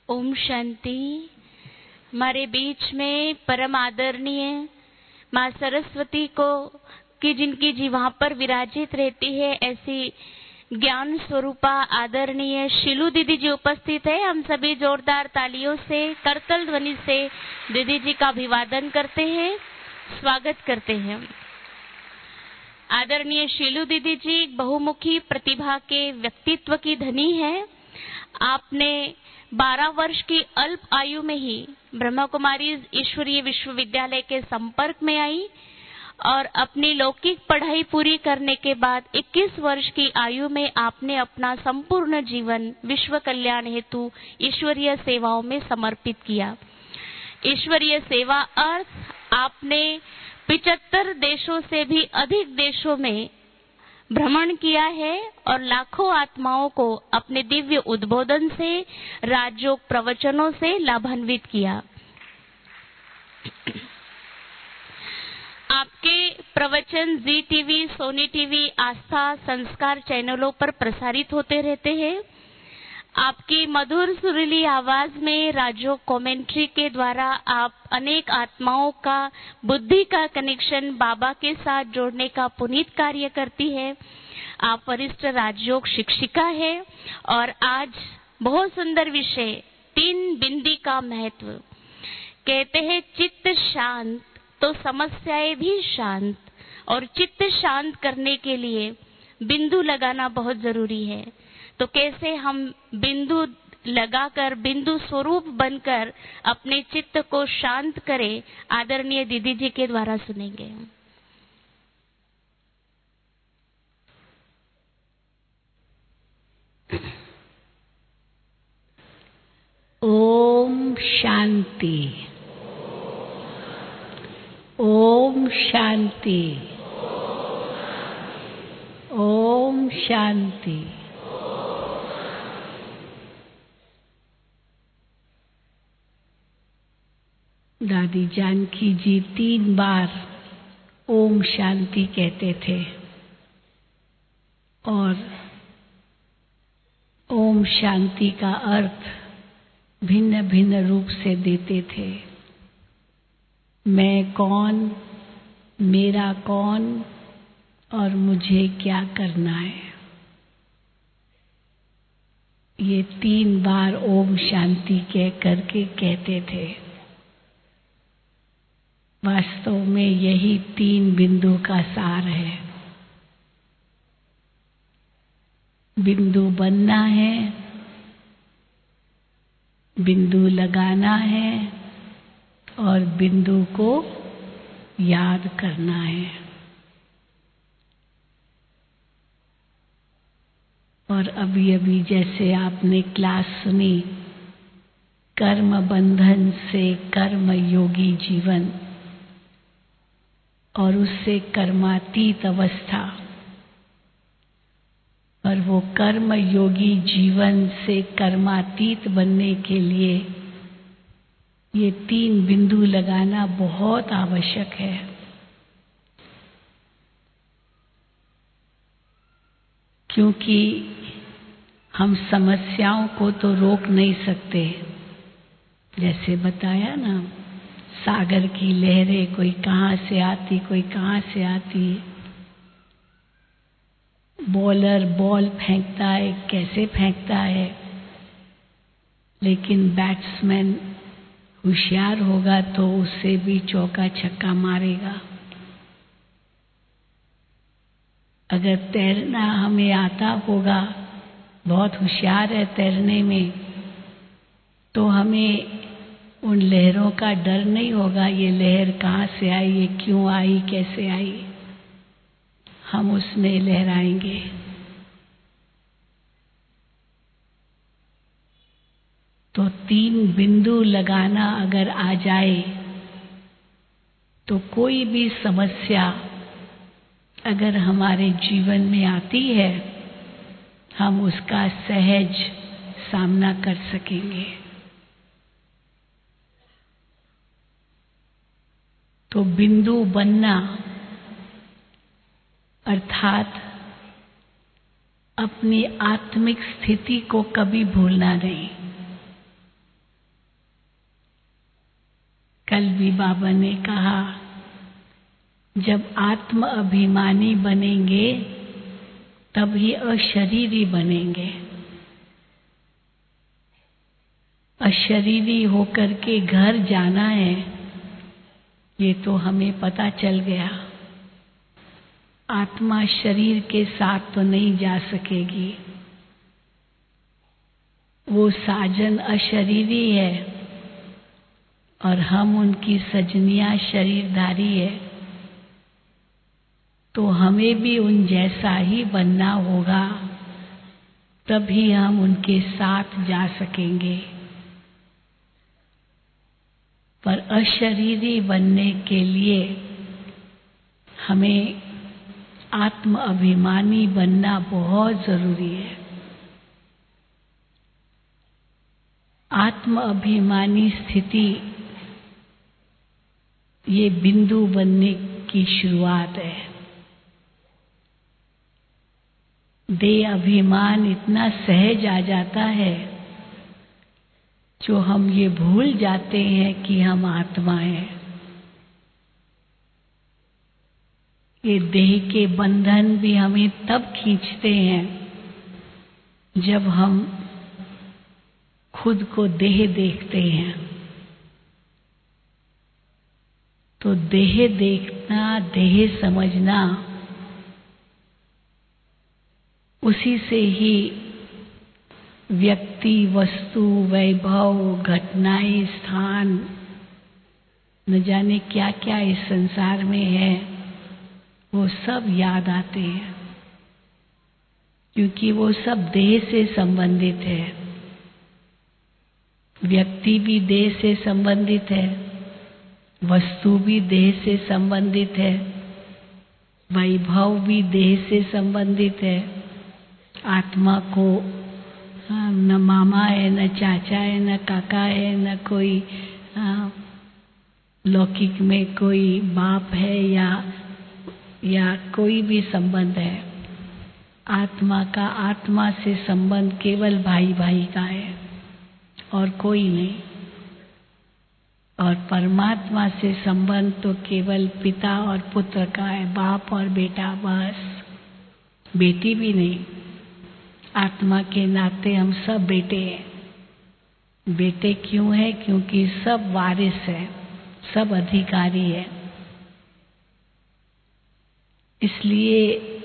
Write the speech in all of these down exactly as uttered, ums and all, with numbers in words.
ओम शांति। हमारे बीच में परम आदरणीय माँ सरस्वती को कि जिनकी जीवा पर विराजित रहती है, ऐसी ज्ञान स्वरूपा आदरणीय शीलू दीदी जी उपस्थित है। हम सभी जोरदार तालियों से, करतल ध्वनि से दीदी जी का अभिवादन करते हैं, स्वागत करते हैं। आदरणीय शीलू दीदी जी बहुमुखी प्रतिभा के व्यक्तित्व की धनी है। आपने बारह वर्ष की अल्प आयु में ही ब्रह्मा कुमारी ईश्वरीय विश्वविद्यालय के संपर्क में आई और अपनी लौकिक पढ़ाई पूरी करने के बाद इक्कीस वर्ष की आयु में आपने अपना संपूर्ण जीवन विश्व कल्याण हेतु ईश्वरीय सेवाओं में समर्पित किया। ईश्वरीय सेवा अर्थ आपने पिचहत्तर देशों से भी अधिक देशों में भ्रमण किया है और लाखों आत्माओं को अपने दिव्य उद्बोधन से, राजयोग प्रवचनों से लाभान्वित किया। आपके प्रवचन Zee TV, Sony TV, Aastha, Sanskar चैनलों पर प्रसारित होते रहते हैं। आपकी मधुर सुरीली आवाज में राजयोग कमेंट्री के द्वारा आप अनेक आत्माओं का बुद्धि का कनेक्शन बाबा के साथ जोड़ने का पुनीत कार्य करती है। आप वरिष्ठ राजयोग शिक्षिका है और आज बहुत सुंदर विषय तीन बिंदी का महत्व। कहते हैं चित्त शांत तो समस्याएं भी शांत, और चित्त शांत करने के लिए बिंदु लगाना बहुत जरूरी है। तो कैसे हम बिंदु लगाकर, बिंदु स्वरूप बनकर अपने चित्त को शांत करें, आदरणीय दीदी जी के द्वारा सुनेंगे। ओम शांति, ओम शांति, ओम शांति। दादी जानकी जी तीन बार ओम शांति कहते थे और ओम शांति का अर्थ भिन्न भिन्न रूप से देते थे। मैं कौन, मेरा कौन और मुझे क्या करना है, ये तीन बार ओम शांति कह करके कहते थे। वास्तव में यही तीन बिंदु का सार है। बिंदु बनना है, बिंदु लगाना है और बिंदु को याद करना है। और अभी अभी जैसे आपने क्लास सुनी, कर्म बंधन से कर्म योगी जीवन और उससे कर्मातीत अवस्था, और वो कर्म योगी जीवन से कर्मातीत बनने के लिए ये तीन बिंदु लगाना बहुत आवश्यक है। क्योंकि हम समस्याओं को तो रोक नहीं सकते। जैसे बताया ना, सागर की लहरें कोई कहाँ से आती, कोई कहाँ से आती। बॉलर बॉल फेंकता है, कैसे फेंकता है, लेकिन बैट्समैन होशियार होगा तो उससे भी चौका छक्का मारेगा। अगर तैरना हमें आता होगा, बहुत होशियार है तैरने में, तो हमें उन लहरों का डर नहीं होगा। ये लहर कहाँ से आई, ये क्यों आई, कैसे आई, हम उसमें लहराएंगे। तो तीन बिंदु लगाना अगर आ जाए तो कोई भी समस्या अगर हमारे जीवन में आती है, हम उसका सहज सामना कर सकेंगे। तो बिंदु बनना अर्थात अपनी आत्मिक स्थिति को कभी भूलना नहीं। कल भी बाबा ने कहा, जब आत्म अभिमानी बनेंगे तभी अशरीरी बनेंगे। अशरीरी होकर के घर जाना है, ये तो हमें पता चल गया। आत्मा शरीर के साथ तो नहीं जा सकेगी। वो साजन अशरीरी है और हम उनकी सजनियां शरीरधारी है, तो हमें भी उन जैसा ही बनना होगा, तभी हम उनके साथ जा सकेंगे। पर अशरीरी बनने के लिए हमें आत्म अभिमानी बनना बहुत जरूरी है। आत्म अभिमानी स्थिति ये बिंदु बनने की शुरुआत है। देह अभिमान इतना सहज आ जाता है जो हम ये भूल जाते हैं कि हम आत्मा हैं। ये देह के बंधन भी हमें तब खींचते हैं जब हम खुद को देह देखते हैं। तो देह देखना, देह समझना, उसी से ही व्यक्ति, वस्तु, वैभव, घटनाएं, स्थान, न जाने क्या क्या इस संसार में है, वो सब याद आते हैं, क्योंकि वो सब देह से संबंधित है। व्यक्ति भी देह से संबंधित है, वस्तु भी देह से संबंधित है, वैभव भी देह से संबंधित है। आत्मा को न मामा है, न चाचा है, न काका है, न कोई आ, लौकिक में कोई बाप है या या कोई भी संबंध है। आत्मा का आत्मा से संबंध केवल भाई भाई का है और कोई नहीं। और परमात्मा से संबंध तो केवल पिता और पुत्र का है, बाप और बेटा, बस। बेटी भी नहीं। आत्मा के नाते हम सब बेटे हैं। बेटे क्यों है? क्योंकि सब वारिस है, सब अधिकारी है। इसलिए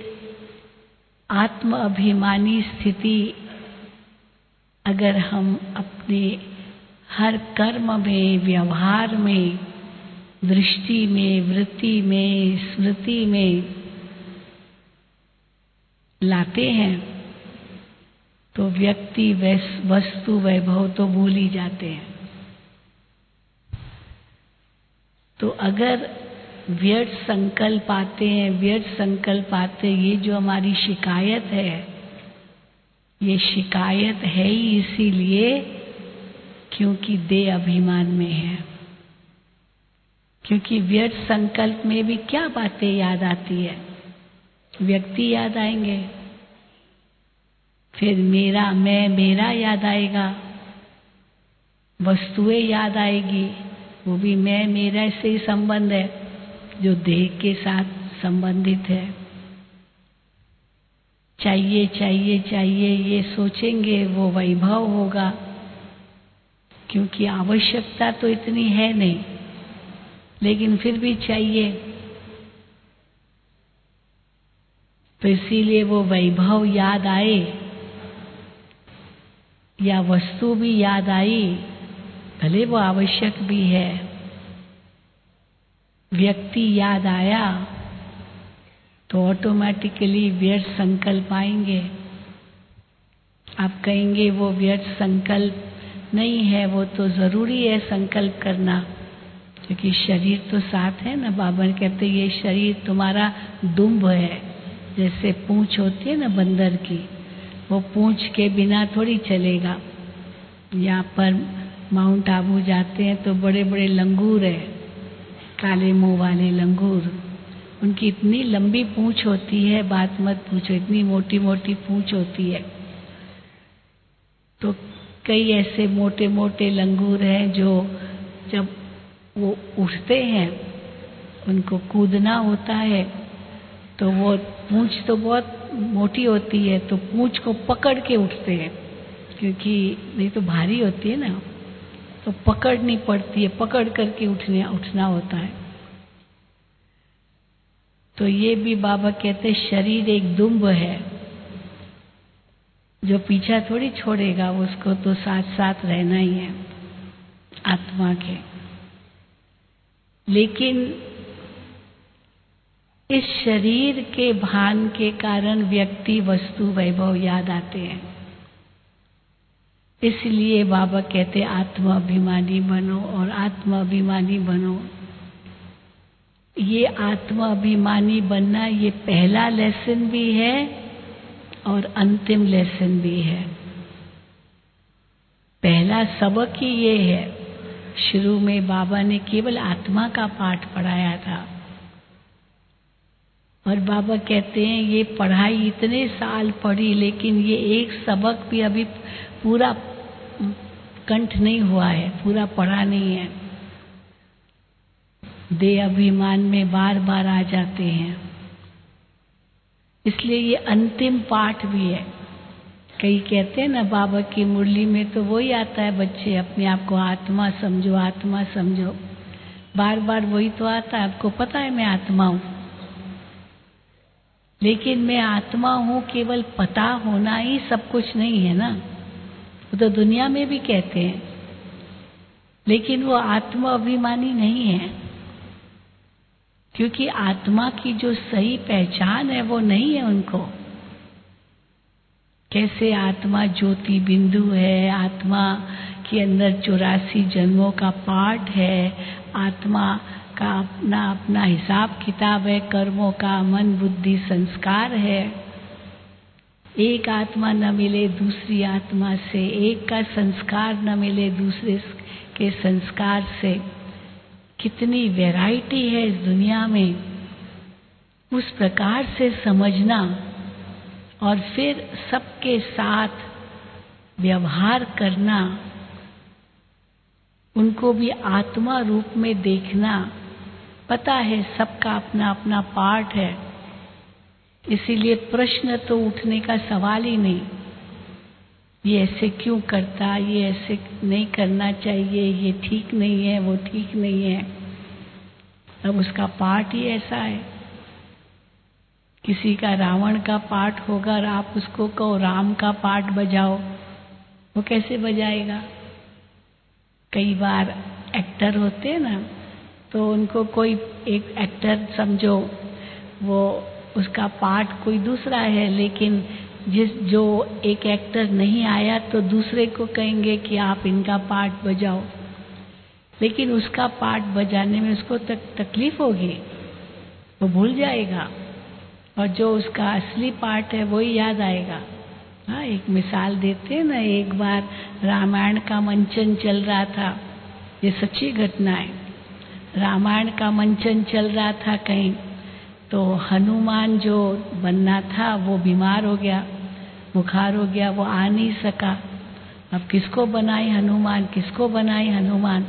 आत्म अभिमानी स्थिति अगर हम अपने हर कर्म में, व्यवहार में, दृष्टि में, वृत्ति में, स्मृति में लाते हैं तो व्यक्ति, वस्तु, वैभव तो भूल ही जाते हैं। तो अगर व्यर्थ संकल्प आते हैं, व्यर्थ संकल्प आते हैं, ये जो हमारी शिकायत है, ये शिकायत है ही इसीलिए क्योंकि देह अभिमान में है। क्योंकि व्यर्थ संकल्प में भी क्या बातें याद आती है? व्यक्ति याद आएंगे, फिर मेरा, मैं, मेरा याद आएगा, वस्तुएं याद आएगी, वो भी मैं, मेरा से ही संबंध है जो देह के साथ संबंधित है। चाहिए चाहिए चाहिए ये सोचेंगे, वो वैभव होगा, क्योंकि आवश्यकता तो इतनी है नहीं, लेकिन फिर भी चाहिए। तो इसीलिए वो वैभव याद आए या वस्तु भी याद आई, भले वो आवश्यक भी है, व्यक्ति याद आया तो ऑटोमेटिकली व्यर्थ संकल्प आएंगे। आप कहेंगे वो व्यर्थ संकल्प नहीं है, वो तो जरूरी है संकल्प करना, क्योंकि शरीर तो साथ है ना। बाबा कहते ये शरीर तुम्हारा दुम्ब है, जैसे पूंछ होती है ना बंदर की, वो पूंछ के बिना थोड़ी चलेगा। यहाँ पर माउंट आबू जाते हैं तो बड़े बड़े लंगूर है, काले मुंह वाले लंगूर, उनकी इतनी लंबी पूंछ होती है, बात मत पूछो, इतनी मोटी मोटी पूंछ होती है। तो कई ऐसे मोटे मोटे लंगूर हैं जो जब वो उठते हैं, उनको कूदना होता है, तो वो पूंछ तो बहुत मोटी होती है, तो पूंछ को पकड़ के उठते हैं, क्योंकि नहीं तो भारी होती है ना, तो पकड़नी पड़ती है, पकड़ करके उठने उठना होता है। तो ये भी बाबा कहते शरीर एक दुम्ब है, जो पीछा थोड़ी छोड़ेगा, उसको तो साथ साथ रहना ही है आत्मा के। लेकिन इस शरीर के भान के कारण व्यक्ति, वस्तु, वैभव याद आते हैं। इसलिए बाबा कहते आत्माभिमानी बनो और आत्माभिमानी बनो। ये आत्माभिमानी बनना ये पहला लेसन भी है और अंतिम लेसन भी है। पहला सबक ही ये है, शुरू में बाबा ने केवल आत्मा का पाठ पढ़ाया था, और बाबा कहते हैं ये पढ़ाई इतने साल पढ़ी, लेकिन ये एक सबक भी अभी पूरा कंठ नहीं हुआ है, पूरा पढ़ा नहीं है। देह अभिमान में बार बार आ जाते हैं, इसलिए ये अंतिम पाठ भी है। कई कहते हैं ना बाबा की मुरली में तो वही आता है, बच्चे अपने आप को आत्मा समझो, आत्मा समझो, बार बार वही तो आता है। आपको पता है मैं आत्मा हूं, लेकिन मैं आत्मा हूं केवल पता होना ही सब कुछ नहीं है ना। वो तो दुनिया में भी कहते हैं, लेकिन वो आत्मा अभिमानी नहीं है, क्योंकि आत्मा की जो सही पहचान है वो नहीं है उनको। कैसे आत्मा ज्योति बिंदु है, आत्मा के अंदर चौरासी जन्मों का पाठ है, आत्मा का अपना अपना हिसाब किताब है, कर्मों का, मन बुद्धि संस्कार है। एक आत्मा न मिले दूसरी आत्मा से, एक का संस्कार न मिले दूसरे के संस्कार से। कितनी वैरायटी है इस दुनिया में, उस प्रकार से समझना और फिर सबके साथ व्यवहार करना, उनको भी आत्मा रूप में देखना। पता है सबका अपना अपना पार्ट है, इसीलिए प्रश्न तो उठने का सवाल ही नहीं। ये ऐसे क्यों करता, ये ऐसे नहीं करना चाहिए, ये ठीक नहीं है, वो ठीक नहीं है। अब उसका पाठ ही ऐसा है। किसी का रावण का पाठ होगा और आप उसको कहो राम का पाठ बजाओ, वो कैसे बजाएगा? कई बार एक्टर होते हैं ना, तो उनको कोई एक एक्टर समझो, वो उसका पार्ट कोई दूसरा है, लेकिन जिस जो एक एक्टर नहीं आया तो दूसरे को कहेंगे कि आप इनका पार्ट बजाओ, लेकिन उसका पार्ट बजाने में उसको तक तकलीफ होगी, वो भूल जाएगा, और जो उसका असली पार्ट है वही याद आएगा। हाँ, एक मिसाल देते हैं ना, एक बार रामायण का मंचन चल रहा था, ये सच्ची घटना है। रामायण का मंचन चल रहा था कहीं, तो हनुमान जो बनना था वो बीमार हो गया, बुखार हो गया, वो आ नहीं सका। अब किसको बनाए हनुमान, किसको बनाए हनुमान?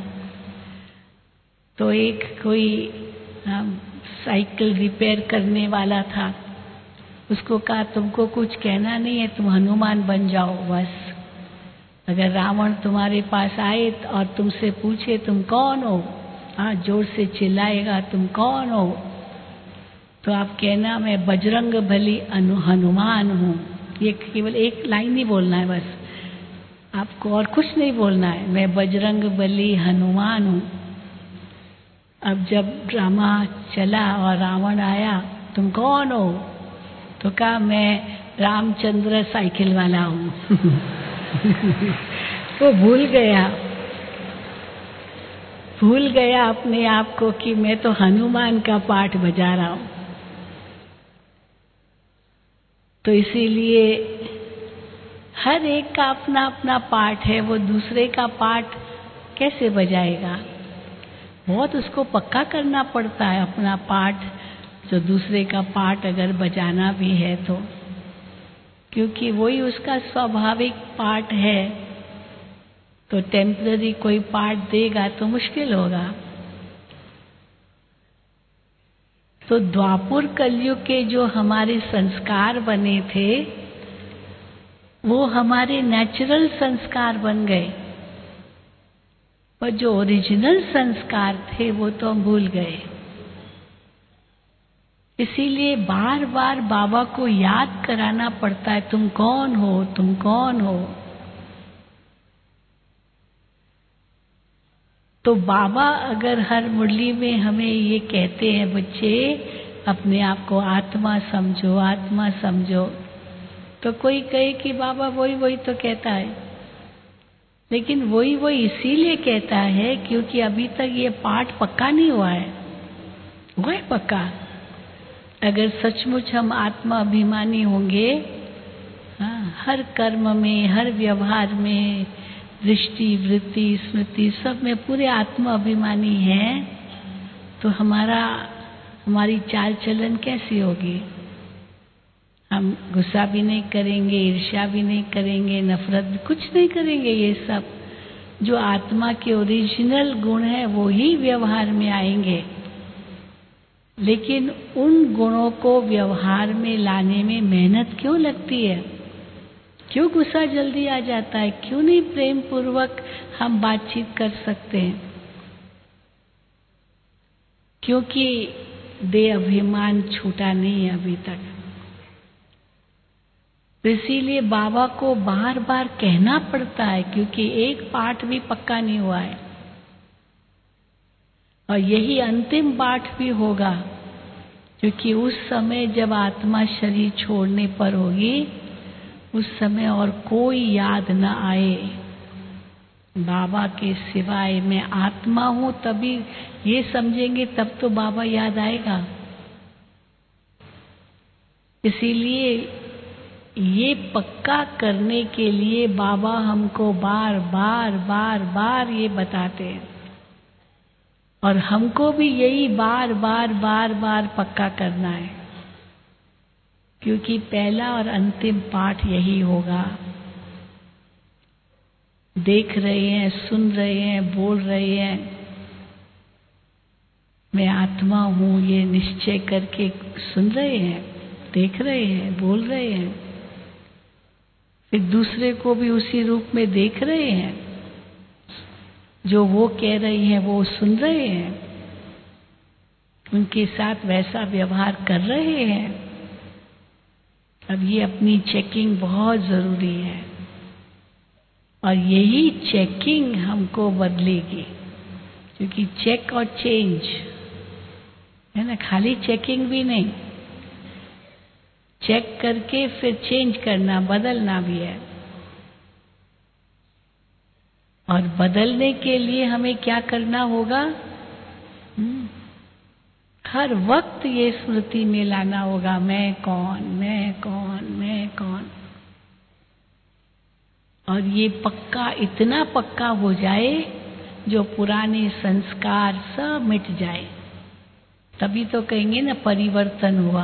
तो एक कोई साइकिल रिपेयर करने वाला था, उसको कहा तुमको कुछ कहना नहीं है, तुम हनुमान बन जाओ बस। अगर रावण तुम्हारे पास आए और तुमसे पूछे तुम कौन हो, हाँ जोर से चिल्लाएगा तुम कौन हो, तो आप कहना मैं बजरंग बली हनुमान हूँ। ये केवल एक लाइन ही बोलना है बस, आपको और कुछ नहीं बोलना है, मैं बजरंग बली हनुमान हूँ। अब जब ड्रामा चला और रावण आया, तुम कौन हो? तो कहा मैं रामचंद्र साइकिल वाला हूँ। वो भूल गया भूल गया अपने आप को कि मैं तो हनुमान का पाठ बजा रहा हूँ। तो इसीलिए हर एक का अपना अपना पाठ है, वो दूसरे का पाठ कैसे बजाएगा? बहुत उसको पक्का करना पड़ता है अपना पाठ, जो दूसरे का पाठ अगर बजाना भी है तो, क्योंकि वही उसका स्वाभाविक पाठ है। तो टेम्पररी कोई पाठ देगा तो मुश्किल होगा। तो द्वापर कलयुग के जो हमारे संस्कार बने थे वो हमारे नेचुरल संस्कार बन गए, पर जो ओरिजिनल संस्कार थे वो तो हम भूल गए। इसीलिए बार बार बाबा को याद कराना पड़ता है, तुम कौन हो, तुम कौन हो। तो बाबा अगर हर मुरली में हमें ये कहते हैं, बच्चे अपने आप को आत्मा समझो, आत्मा समझो, तो कोई कहे कि बाबा वही वही तो कहता है, लेकिन वही वही इसीलिए कहता है क्योंकि अभी तक ये पाठ पक्का नहीं हुआ है। हुआ है पक्का? अगर सचमुच हम आत्मा अभिमानी होंगे, हाँ, हर कर्म में, हर व्यवहार में, दृष्टि, वृत्ति, स्मृति सब में पूरे आत्मा अभिमानी हैं, तो हमारा हमारी चाल चलन कैसी होगी? हम गुस्सा भी नहीं करेंगे, ईर्ष्या भी नहीं करेंगे, नफरत भी कुछ नहीं करेंगे। ये सब जो आत्मा के ओरिजिनल गुण है वो ही व्यवहार में आएंगे। लेकिन उन गुणों को व्यवहार में लाने में मेहनत क्यों लगती है? क्यों गुस्सा जल्दी आ जाता है? क्यों नहीं प्रेम पूर्वक हम बातचीत कर सकते हैं? क्योंकि देह अभिमान छूटा नहीं है अभी तक। तो इसीलिए बाबा को बार बार कहना पड़ता है, क्योंकि एक पाठ भी पक्का नहीं हुआ है और यही अंतिम पाठ भी होगा, क्योंकि उस समय जब आत्मा शरीर छोड़ने पर होगी, उस समय और कोई याद न आए बाबा के सिवाय। मैं आत्मा हूं तभी ये समझेंगे, तब तो बाबा याद आएगा। इसीलिए ये पक्का करने के लिए बाबा हमको बार बार बार बार ये बताते हैं, और हमको भी यही बार बार बार बार पक्का करना है, क्योंकि पहला और अंतिम पाठ यही होगा। देख रहे हैं, सुन रहे हैं, बोल रहे हैं, मैं आत्मा हूं ये निश्चय करके सुन रहे हैं, देख रहे हैं, बोल रहे हैं, फिर दूसरे को भी उसी रूप में देख रहे हैं, जो वो कह रही हैं वो सुन रहे हैं, उनके साथ वैसा व्यवहार कर रहे हैं। अब ये अपनी चेकिंग बहुत जरूरी है, और यही चेकिंग हमको बदलेगी, क्योंकि चेक और चेंज है ना, खाली चेकिंग भी नहीं, चेक करके फिर चेंज करना, बदलना भी है। और बदलने के लिए हमें क्या करना होगा? हुँ? हर वक्त ये स्मृति में लाना होगा, मैं कौन, मैं कौन, मैं कौन। और ये पक्का, इतना पक्का हो जाए जो पुराने संस्कार सब मिट जाए, तभी तो कहेंगे ना परिवर्तन हुआ।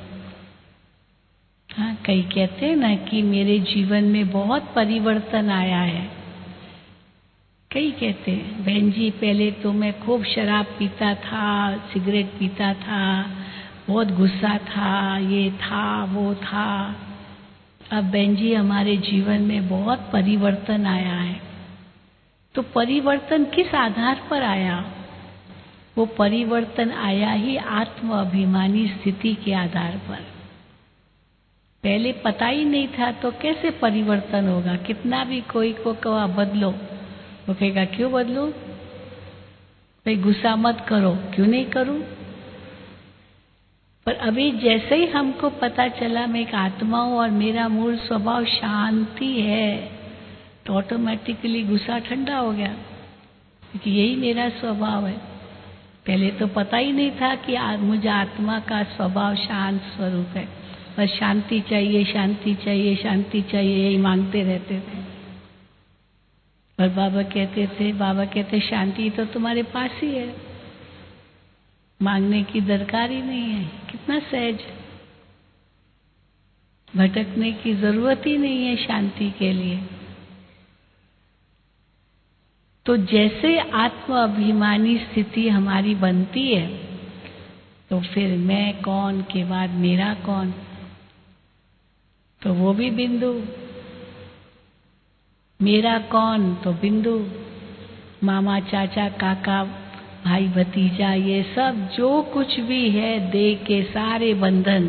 हाँ, कई कहते हैं ना कि मेरे जीवन में बहुत परिवर्तन आया है। कई कहते हैं बहन जी पहले तो मैं खूब शराब पीता था, सिगरेट पीता था, बहुत गुस्सा था, ये था वो था, अब बहन जी हमारे जीवन में बहुत परिवर्तन आया है। तो परिवर्तन किस आधार पर आया? वो परिवर्तन आया ही आत्म अभिमानी स्थिति के आधार पर। पहले पता ही नहीं था तो कैसे परिवर्तन होगा? कितना भी कोई को कहा बदलो, वो कहेगा क्यों बदलो? भाई गुस्सा मत करो, क्यों नहीं करूं? पर अभी जैसे ही हमको पता चला मैं एक आत्मा हूं और मेरा मूल स्वभाव शांति है, तो ऑटोमेटिकली गुस्सा ठंडा हो गया, क्योंकि यही मेरा स्वभाव है। पहले तो पता ही नहीं था कि मुझे आत्मा का स्वभाव शांत स्वरूप है, बस शांति चाहिए, शांति चाहिए, शांति चाहिए, यही मांगते रहते थे। और बाबा कहते थे बाबा कहते शांति तो तुम्हारे पास ही है, मांगने की दरकार ही नहीं है, कितना सहज, भटकने की जरूरत ही नहीं है शांति के लिए। तो जैसे आत्म अभिमानी स्थिति हमारी बनती है, तो फिर मैं कौन के बाद मेरा कौन, तो वो भी बिंदु। मेरा कौन तो बिंदु। मामा चाचा काका भाई भतीजा ये सब जो कुछ भी है देह के सारे बंधन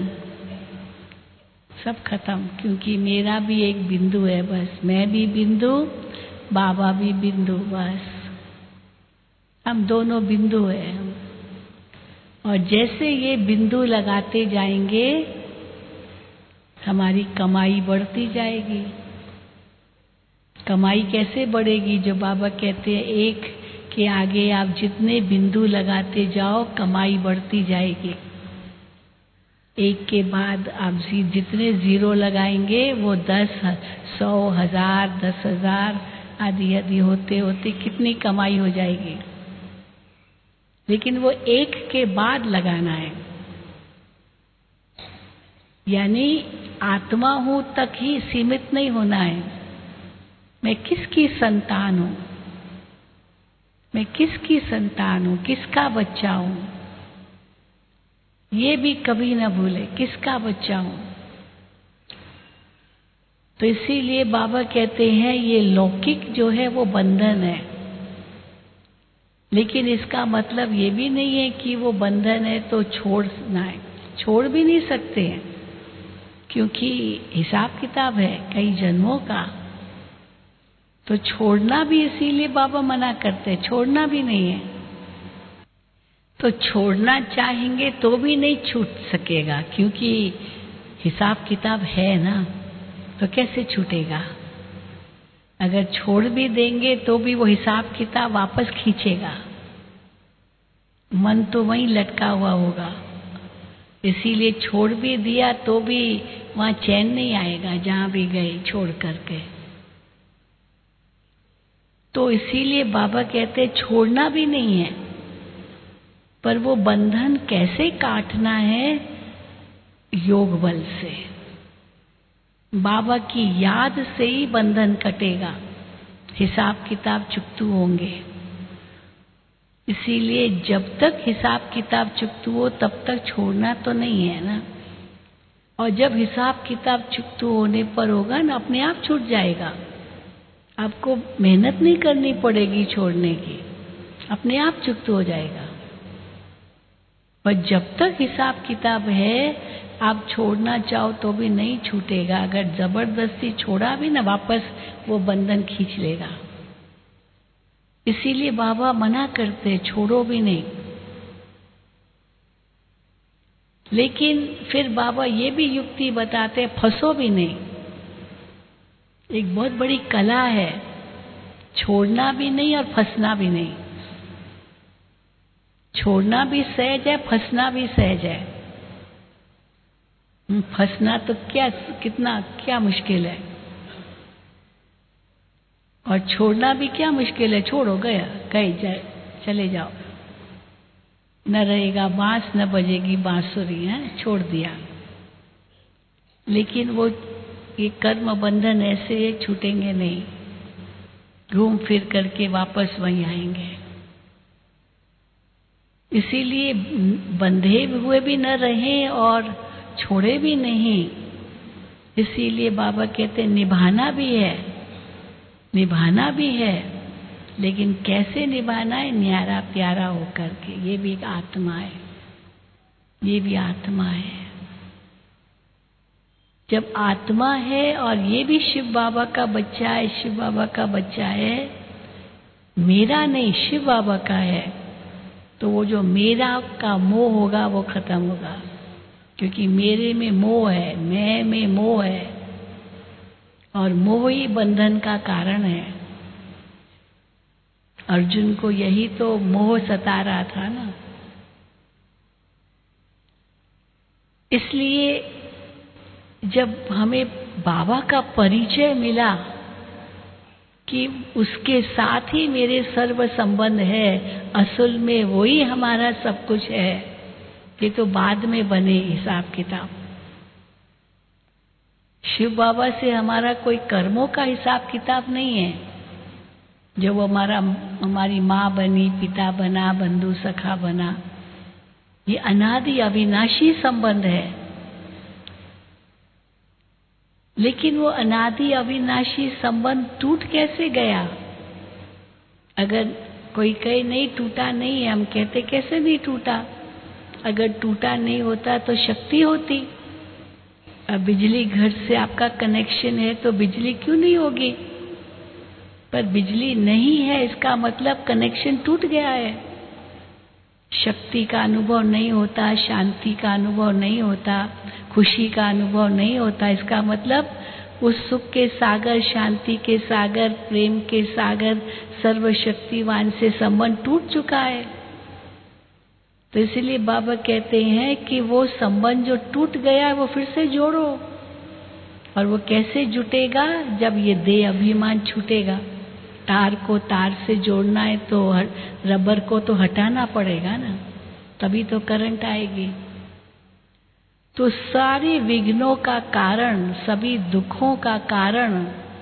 सब खत्म, क्योंकि मेरा भी एक बिंदु है बस। मैं भी बिंदु, बाबा भी बिंदु, बस हम दोनों बिंदु हैं हम। और जैसे ये बिंदु लगाते जाएंगे हमारी कमाई बढ़ती जाएगी। कमाई कैसे बढ़ेगी? जो बाबा कहते हैं एक के आगे आप जितने बिंदु लगाते जाओ कमाई बढ़ती जाएगी। एक के बाद आप जितने जीरो लगाएंगे वो दस, सौ, हजार, दस हजार आदि आदि होते होते कितनी कमाई हो जाएगी। लेकिन वो एक के बाद लगाना है, यानी आत्मा हूं तक ही सीमित नहीं होना है। मैं किसकी संतान हूं, मैं किसकी संतान हूं, किसका बच्चा हूं, ये भी कभी ना भूले, किसका बच्चा हूं। तो इसीलिए बाबा कहते हैं ये लौकिक जो है वो बंधन है, लेकिन इसका मतलब ये भी नहीं है कि वो बंधन है तो छोड़ना है। छोड़ भी नहीं सकते हैं, क्योंकि हिसाब किताब है कई जन्मों का। तो छोड़ना भी इसीलिए बाबा मना करते हैं, छोड़ना भी नहीं है। तो छोड़ना चाहेंगे तो भी नहीं छूट सकेगा, क्योंकि हिसाब किताब है ना, तो कैसे छूटेगा। अगर छोड़ भी देंगे तो भी वो हिसाब किताब वापस खींचेगा, मन तो वहीं लटका हुआ होगा। इसीलिए छोड़ भी दिया तो भी वहां चैन नहीं आएगा जहां भी गए छोड़ करके। तो इसीलिए बाबा कहते छोड़ना भी नहीं है, पर वो बंधन कैसे काटना है? योग बल से, बाबा की याद से ही बंधन कटेगा, हिसाब किताब चुकतू होंगे। इसीलिए जब तक हिसाब किताब चुकतू हो तब तक छोड़ना तो नहीं है ना। और जब हिसाब किताब चुकतू होने पर होगा ना, अपने आप छूट जाएगा। आपको मेहनत नहीं करनी पड़ेगी छोड़ने की, अपने आप चुकतू हो जाएगा। पर जब तक हिसाब किताब है आप छोड़ना चाहो तो भी नहीं छूटेगा। अगर जबरदस्ती छोड़ा भी ना वापस वो बंधन खींच लेगा। इसीलिए बाबा मना करते छोड़ो भी नहीं। लेकिन फिर बाबा ये भी युक्ति बताते फंसो भी नहीं। एक बहुत बड़ी कला है, छोड़ना भी नहीं और फंसना भी नहीं। छोड़ना भी सहज है, फंसना भी सहज है। फंसना तो क्या कितना क्या मुश्किल है, और छोड़ना भी क्या मुश्किल है। छोड़ो, गया गए जाए, चले जाओ, न रहेगा बांस न बजेगी बांसुरी, है छोड़ दिया। लेकिन वो ये कर्म बंधन ऐसे छूटेंगे नहीं, घूम फिर करके वापस वहीं आएंगे। इसीलिए बंधे हुए भी न रहें और छोड़े भी नहीं। इसीलिए बाबा कहते निभाना भी है, निभाना भी है, लेकिन कैसे निभाना है? न्यारा प्यारा होकर के। ये भी एक आत्मा है, ये भी आत्मा है। जब आत्मा है और ये भी शिव बाबा का बच्चा है, शिव बाबा का बच्चा है, मेरा नहीं शिव बाबा का है, तो वो जो मेरा का मोह होगा वो खत्म होगा। क्योंकि मेरे में मोह है, मैं में मोह है, और मोह ही बंधन का कारण है। अर्जुन को यही तो मोह सता रहा था ना। इसलिए जब हमें बाबा का परिचय मिला कि उसके साथ ही मेरे सर्व संबंध है, असल में वही हमारा सब कुछ है, ये तो बाद में बने हिसाब किताब। शिव बाबा से हमारा कोई कर्मों का हिसाब किताब नहीं है। जब वो हमारा हमारी माँ बनी, पिता बना, बंधु सखा बना, ये अनादि अविनाशी संबंध है। लेकिन वो अनादि अविनाशी संबंध टूट कैसे गया? अगर कोई कहे नहीं टूटा नहीं है, हम कहते कैसे नहीं टूटा? अगर टूटा नहीं होता तो शक्ति होती। अब बिजली घर से आपका कनेक्शन है तो बिजली क्यों नहीं होगी? पर बिजली नहीं है इसका मतलब कनेक्शन टूट गया है। शक्ति का अनुभव नहीं होता, शांति का अनुभव नहीं होता, खुशी का अनुभव नहीं होता, इसका मतलब उस सुख के सागर, शांति के सागर, प्रेम के सागर, सर्वशक्तिवान से संबंध टूट चुका है। तो इसलिए बाबा कहते हैं कि वो संबंध जो टूट गया है वो फिर से जोड़ो। और वो कैसे जुटेगा? जब ये देह अभिमान छूटेगा। तार को तार से जोड़ना है तो रबर को तो हटाना पड़ेगा ना, तभी तो करंट आएगी। तो सारे विघ्नों का कारण, सभी दुखों का कारण,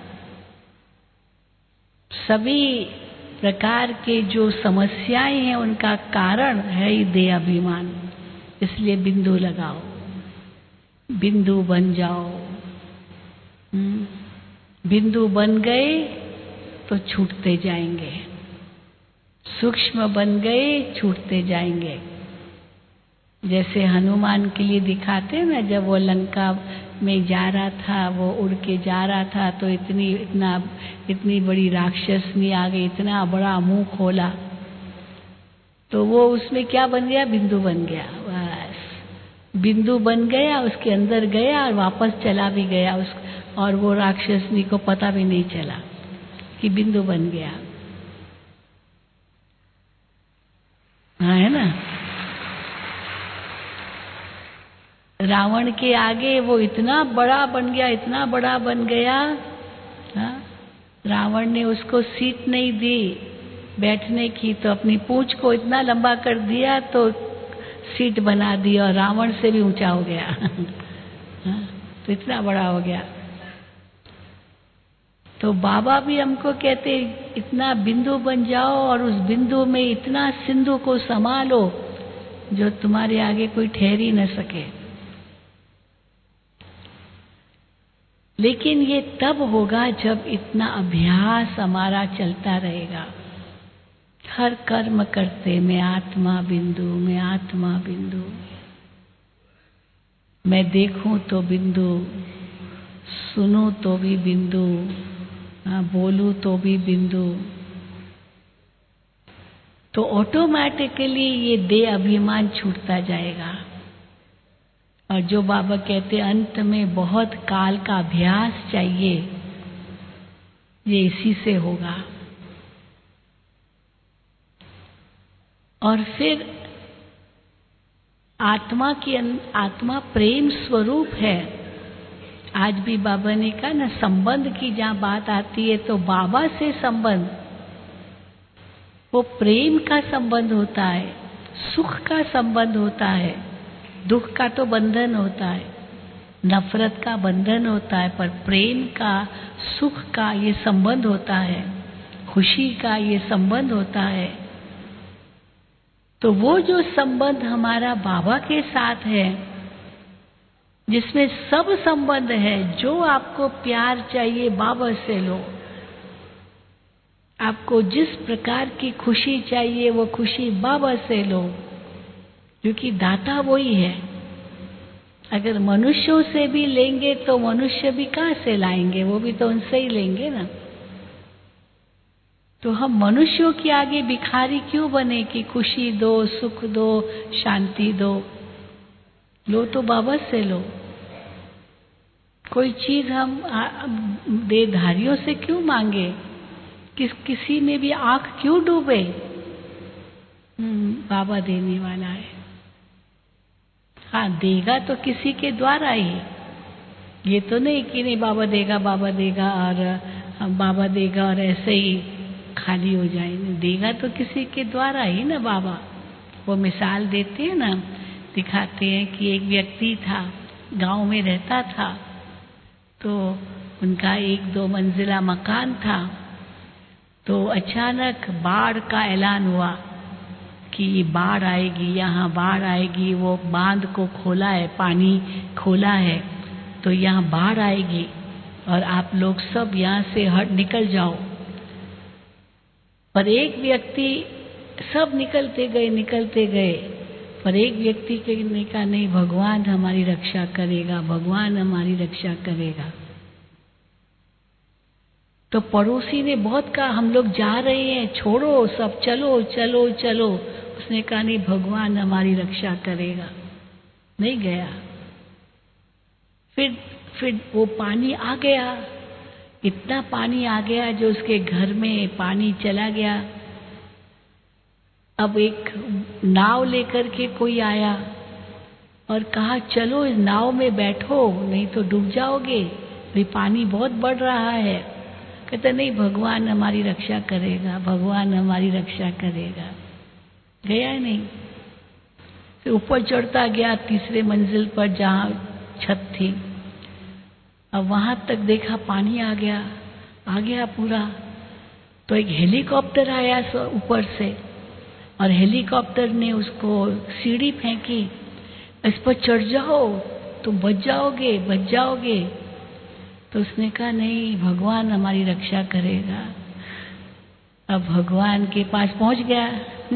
सभी प्रकार के जो समस्याएं हैं उनका कारण है ही देह अभिमान। इसलिए बिंदु लगाओ, बिंदु बन जाओ। हम्म, बिंदु बन गए तो छूटते जाएंगे, सूक्ष्म बन गए छूटते जाएंगे। जैसे हनुमान के लिए दिखाते हैं ना, जब वो लंका में जा रहा था, वो उड़ के जा रहा था तो इतनी इतना इतनी बड़ी राक्षसनी आ गई, इतना बड़ा मुंह खोला, तो वो उसमें क्या बन गया? बिंदु बन गया। बस बिंदु बन गया, उसके अंदर गया और वापस चला भी गया उस, और वो राक्षसनी को पता भी नहीं चला कि बिंदु बन गया। हाँ, है ना। रावण के आगे वो इतना बड़ा बन गया, इतना बड़ा बन गया। हाँ? रावण ने उसको सीट नहीं दी बैठने की, तो अपनी पूंछ को इतना लंबा कर दिया तो सीट बना दी और रावण से भी ऊंचा हो गया। हाँ? तो इतना बड़ा हो गया। तो बाबा भी हमको कहते इतना बिंदु बन जाओ और उस बिंदु में इतना सिंधु को संभालो जो तुम्हारे आगे कोई ठहर ही न सके। लेकिन ये तब होगा जब इतना अभ्यास हमारा चलता रहेगा। हर कर्म करते मैं आत्मा बिंदु, मैं आत्मा बिंदु, मैं देखूं तो बिंदु, सुनूं तो भी बिंदु, हाँ, बोलूं तो भी बिंदु। तो ऑटोमेटिकली ये देह अभिमान छूटता जाएगा। और जो बाबा कहते अंत में बहुत काल का अभ्यास चाहिए, ये इसी से होगा। और फिर आत्मा की आत्मा प्रेम स्वरूप है। आज भी बाबा ने कहा ना, संबंध की जहाँ बात आती है तो बाबा से संबंध वो प्रेम का संबंध होता है, सुख का संबंध होता है। दुख का तो बंधन होता है, नफरत का बंधन होता है, पर प्रेम का, सुख का ये संबंध होता है, खुशी का ये संबंध होता है। तो वो जो संबंध हमारा बाबा के साथ है, जिसमें सब संबंध है, जो आपको प्यार चाहिए बाबा से लो, आपको जिस प्रकार की खुशी चाहिए वो खुशी बाबा से लो, क्योंकि दाता वही है। अगर मनुष्यों से भी लेंगे तो मनुष्य भी कहाँ से लाएंगे? वो भी तो उनसे ही लेंगे ना। तो हम मनुष्यों के आगे भिखारी क्यों बने कि खुशी दो, सुख दो, शांति दो? लो तो बाबा से लो। कोई चीज हम देहधारियों से क्यों मांगे? किस किसी में भी आंख क्यों डूबे? बाबा देने वाला है। हाँ, देगा तो किसी के द्वारा ही। ये तो नहीं कि नहीं बाबा देगा, बाबा देगा और बाबा देगा और ऐसे ही खाली हो जाएंगे। देगा तो किसी के द्वारा ही ना बाबा। वो मिसाल देते हैं ना, दिखाते हैं कि एक व्यक्ति था, गांव में रहता था, तो उनका एक दो मंजिला मकान था। तो अचानक बाढ़ का ऐलान हुआ कि ये बाढ़ आएगी, यहाँ बाढ़ आएगी, वो बांध को खोला है, पानी खोला है, तो यहाँ बाढ़ आएगी और आप लोग सब यहाँ से हट निकल जाओ। पर एक व्यक्ति, सब निकलते गए निकलते गए, पर एक व्यक्ति कहने का नहीं, भगवान हमारी रक्षा करेगा, भगवान हमारी रक्षा करेगा। तो पड़ोसी ने बहुत कहा हम लोग जा रहे हैं, छोड़ो सब, चलो चलो चलो। उसने कहा नहीं, भगवान हमारी रक्षा करेगा, नहीं गया। फिर फिर वो पानी आ गया, इतना पानी आ गया जो उसके घर में पानी चला गया। अब एक नाव लेकर के कोई आया और कहा चलो इस नाव में बैठो, नहीं तो डूब जाओगे, भाई पानी बहुत बढ़ रहा है। कहते नहीं, भगवान हमारी रक्षा करेगा, भगवान हमारी रक्षा करेगा। गया नहीं। फिर ऊपर चढ़ता गया तीसरे मंजिल पर जहाँ छत थी। अब वहां तक देखा पानी आ गया, आ गया पूरा। तो एक हेलीकॉप्टर आया ऊपर से और हेलीकॉप्टर ने उसको सीढ़ी फेंकी, इस पर चढ़ जाओ तुम बच जाओगे, बच जाओगे। तो उसने कहा नहीं, भगवान हमारी रक्षा करेगा। अब भगवान के पास पहुंच गया।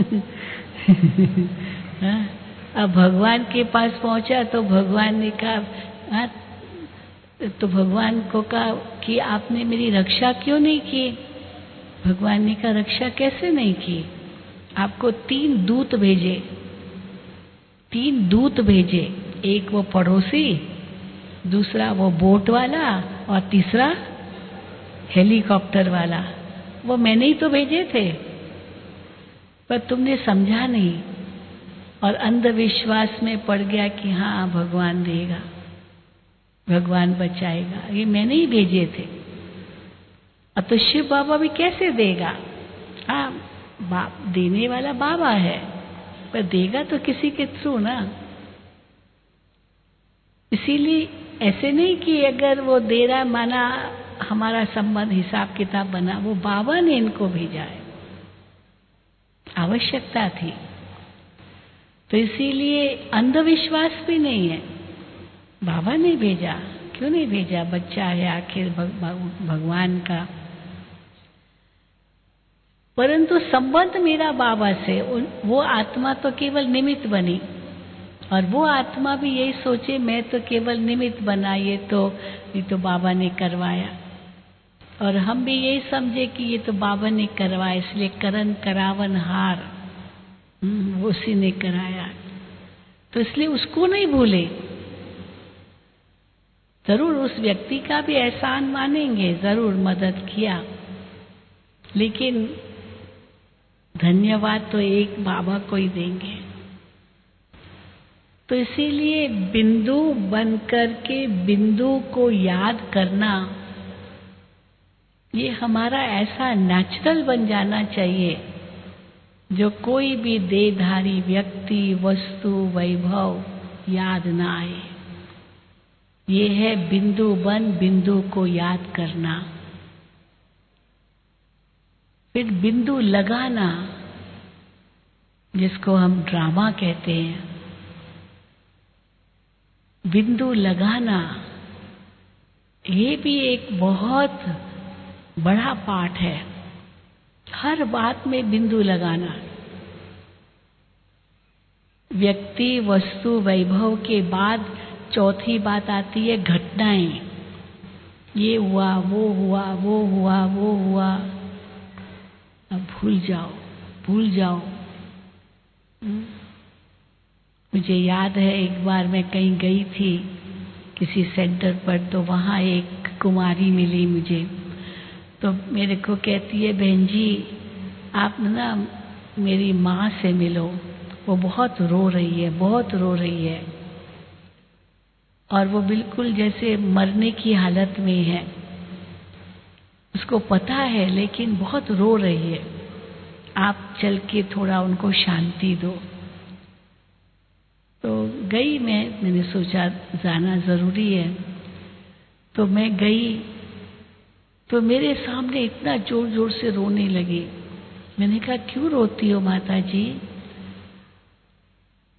अब भगवान के पास पहुंचा तो भगवान ने कहा, तो भगवान को कहा कि आपने मेरी रक्षा क्यों नहीं की? भगवान ने कहा रक्षा कैसे नहीं की? आपको तीन दूत भेजे, तीन दूत भेजे, एक वो पड़ोसी, दूसरा वो बोट वाला और तीसरा हेलीकॉप्टर वाला। वो मैंने ही तो भेजे थे, पर तुमने समझा नहीं और अंधविश्वास में पड़ गया कि हाँ भगवान देगा, भगवान बचाएगा, ये मैंने ही भेजे थे। अब तो शिव बाबा भी कैसे देगा? हाँ, बाप देने वाला बाबा है, पर देगा तो किसी के थ्रू ना। इसीलिए ऐसे नहीं कि अगर वो दे रहा माना हमारा संबंध हिसाब किताब बना, वो बाबा ने इनको भेजा है, आवश्यकता थी। तो इसीलिए अंधविश्वास भी नहीं है, बाबा ने भेजा। क्यों नहीं भेजा? बच्चा है आखिर भगवान का। परंतु संबंध मेरा बाबा से, वो आत्मा तो केवल निमित्त बनी और वो आत्मा भी यही सोचे मैं तो केवल निमित्त बना, ये तो ये तो बाबा ने करवाया। और हम भी यही समझे कि ये तो बाबा ने करवाया, इसलिए करन करावन हार, वो उसी ने कराया, तो इसलिए उसको नहीं भूले। जरूर उस व्यक्ति का भी एहसान मानेंगे, जरूर मदद किया, लेकिन धन्यवाद तो एक बाबा को ही देंगे। तो इसीलिए बिंदु बन कर के बिंदु को याद करना, ये हमारा ऐसा नेचुरल बन जाना चाहिए जो कोई भी देहधारी व्यक्ति, वस्तु, वैभव याद ना आए। ये है बिंदु बन बिंदु को याद करना। फिर बिंदु लगाना, जिसको हम ड्रामा कहते हैं, बिंदु लगाना, ये भी एक बहुत बड़ा पाठ है। हर बात में बिंदु लगाना। व्यक्ति, वस्तु, वैभव के बाद चौथी बात आती है घटनाएं। ये हुआ, वो हुआ, वो हुआ, वो हुआ, अब भूल जाओ, भूल जाओ। मुझे याद है एक बार मैं कहीं गई थी किसी सेंटर पर, तो वहाँ एक कुमारी मिली मुझे। तो मेरे को कहती है, बहन जी आप ना मेरी माँ से मिलो, वो बहुत रो रही है, बहुत रो रही है, और वो बिल्कुल जैसे मरने की हालत में है। उसको पता है लेकिन बहुत रो रही है, आप चल के थोड़ा उनको शांति दो। तो गई मैं, मैंने सोचा जाना जरूरी है, तो मैं गई। तो मेरे सामने इतना जोर जोर से रोने लगी। मैंने कहा क्यों रोती हो माता जी?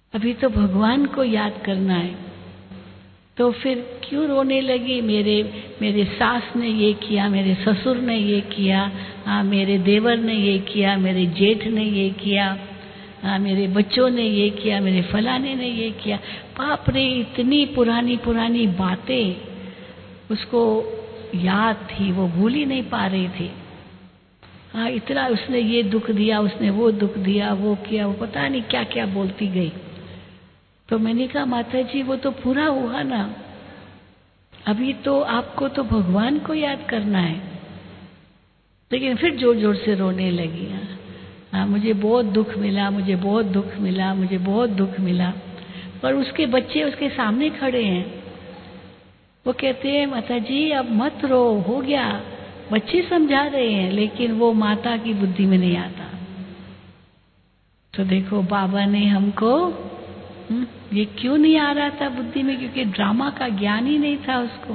अभी तो भगवान को याद करना है। तो फिर क्यों रोने लगी? मेरे मेरे सास ने ये किया, मेरे ससुर ने ये किया, हाँ मेरे देवर ने ये किया, मेरे जेठ ने ये किया, हाँ मेरे बच्चों ने ये किया, मेरे फलाने ने ये किया। बाप रे, इतनी पुरानी पुरानी बातें उसको याद थी, वो भूल ही नहीं पा रही थी। हाँ इतना उसने ये दुख दिया, उसने वो दुख दिया, वो किया, वो पता नहीं क्या क्या बोलती गई। तो मैंने कहा माता जी वो तो पूरा हुआ ना, अभी तो आपको तो भगवान को याद करना है। लेकिन फिर जोर जोर से रोने लगी। हाँ मुझे बहुत दुख मिला, मुझे बहुत दुख मिला, मुझे बहुत दुख मिला। पर उसके बच्चे उसके सामने खड़े हैं, वो कहते हैं माता जी अब मत रो, हो गया। बच्चे समझा रहे हैं, लेकिन वो माता की बुद्धि में नहीं आता। तो देखो बाबा ने हमको हुँ? ये क्यों नहीं आ रहा था बुद्धि में? क्योंकि ड्रामा का ज्ञान ही नहीं था उसको,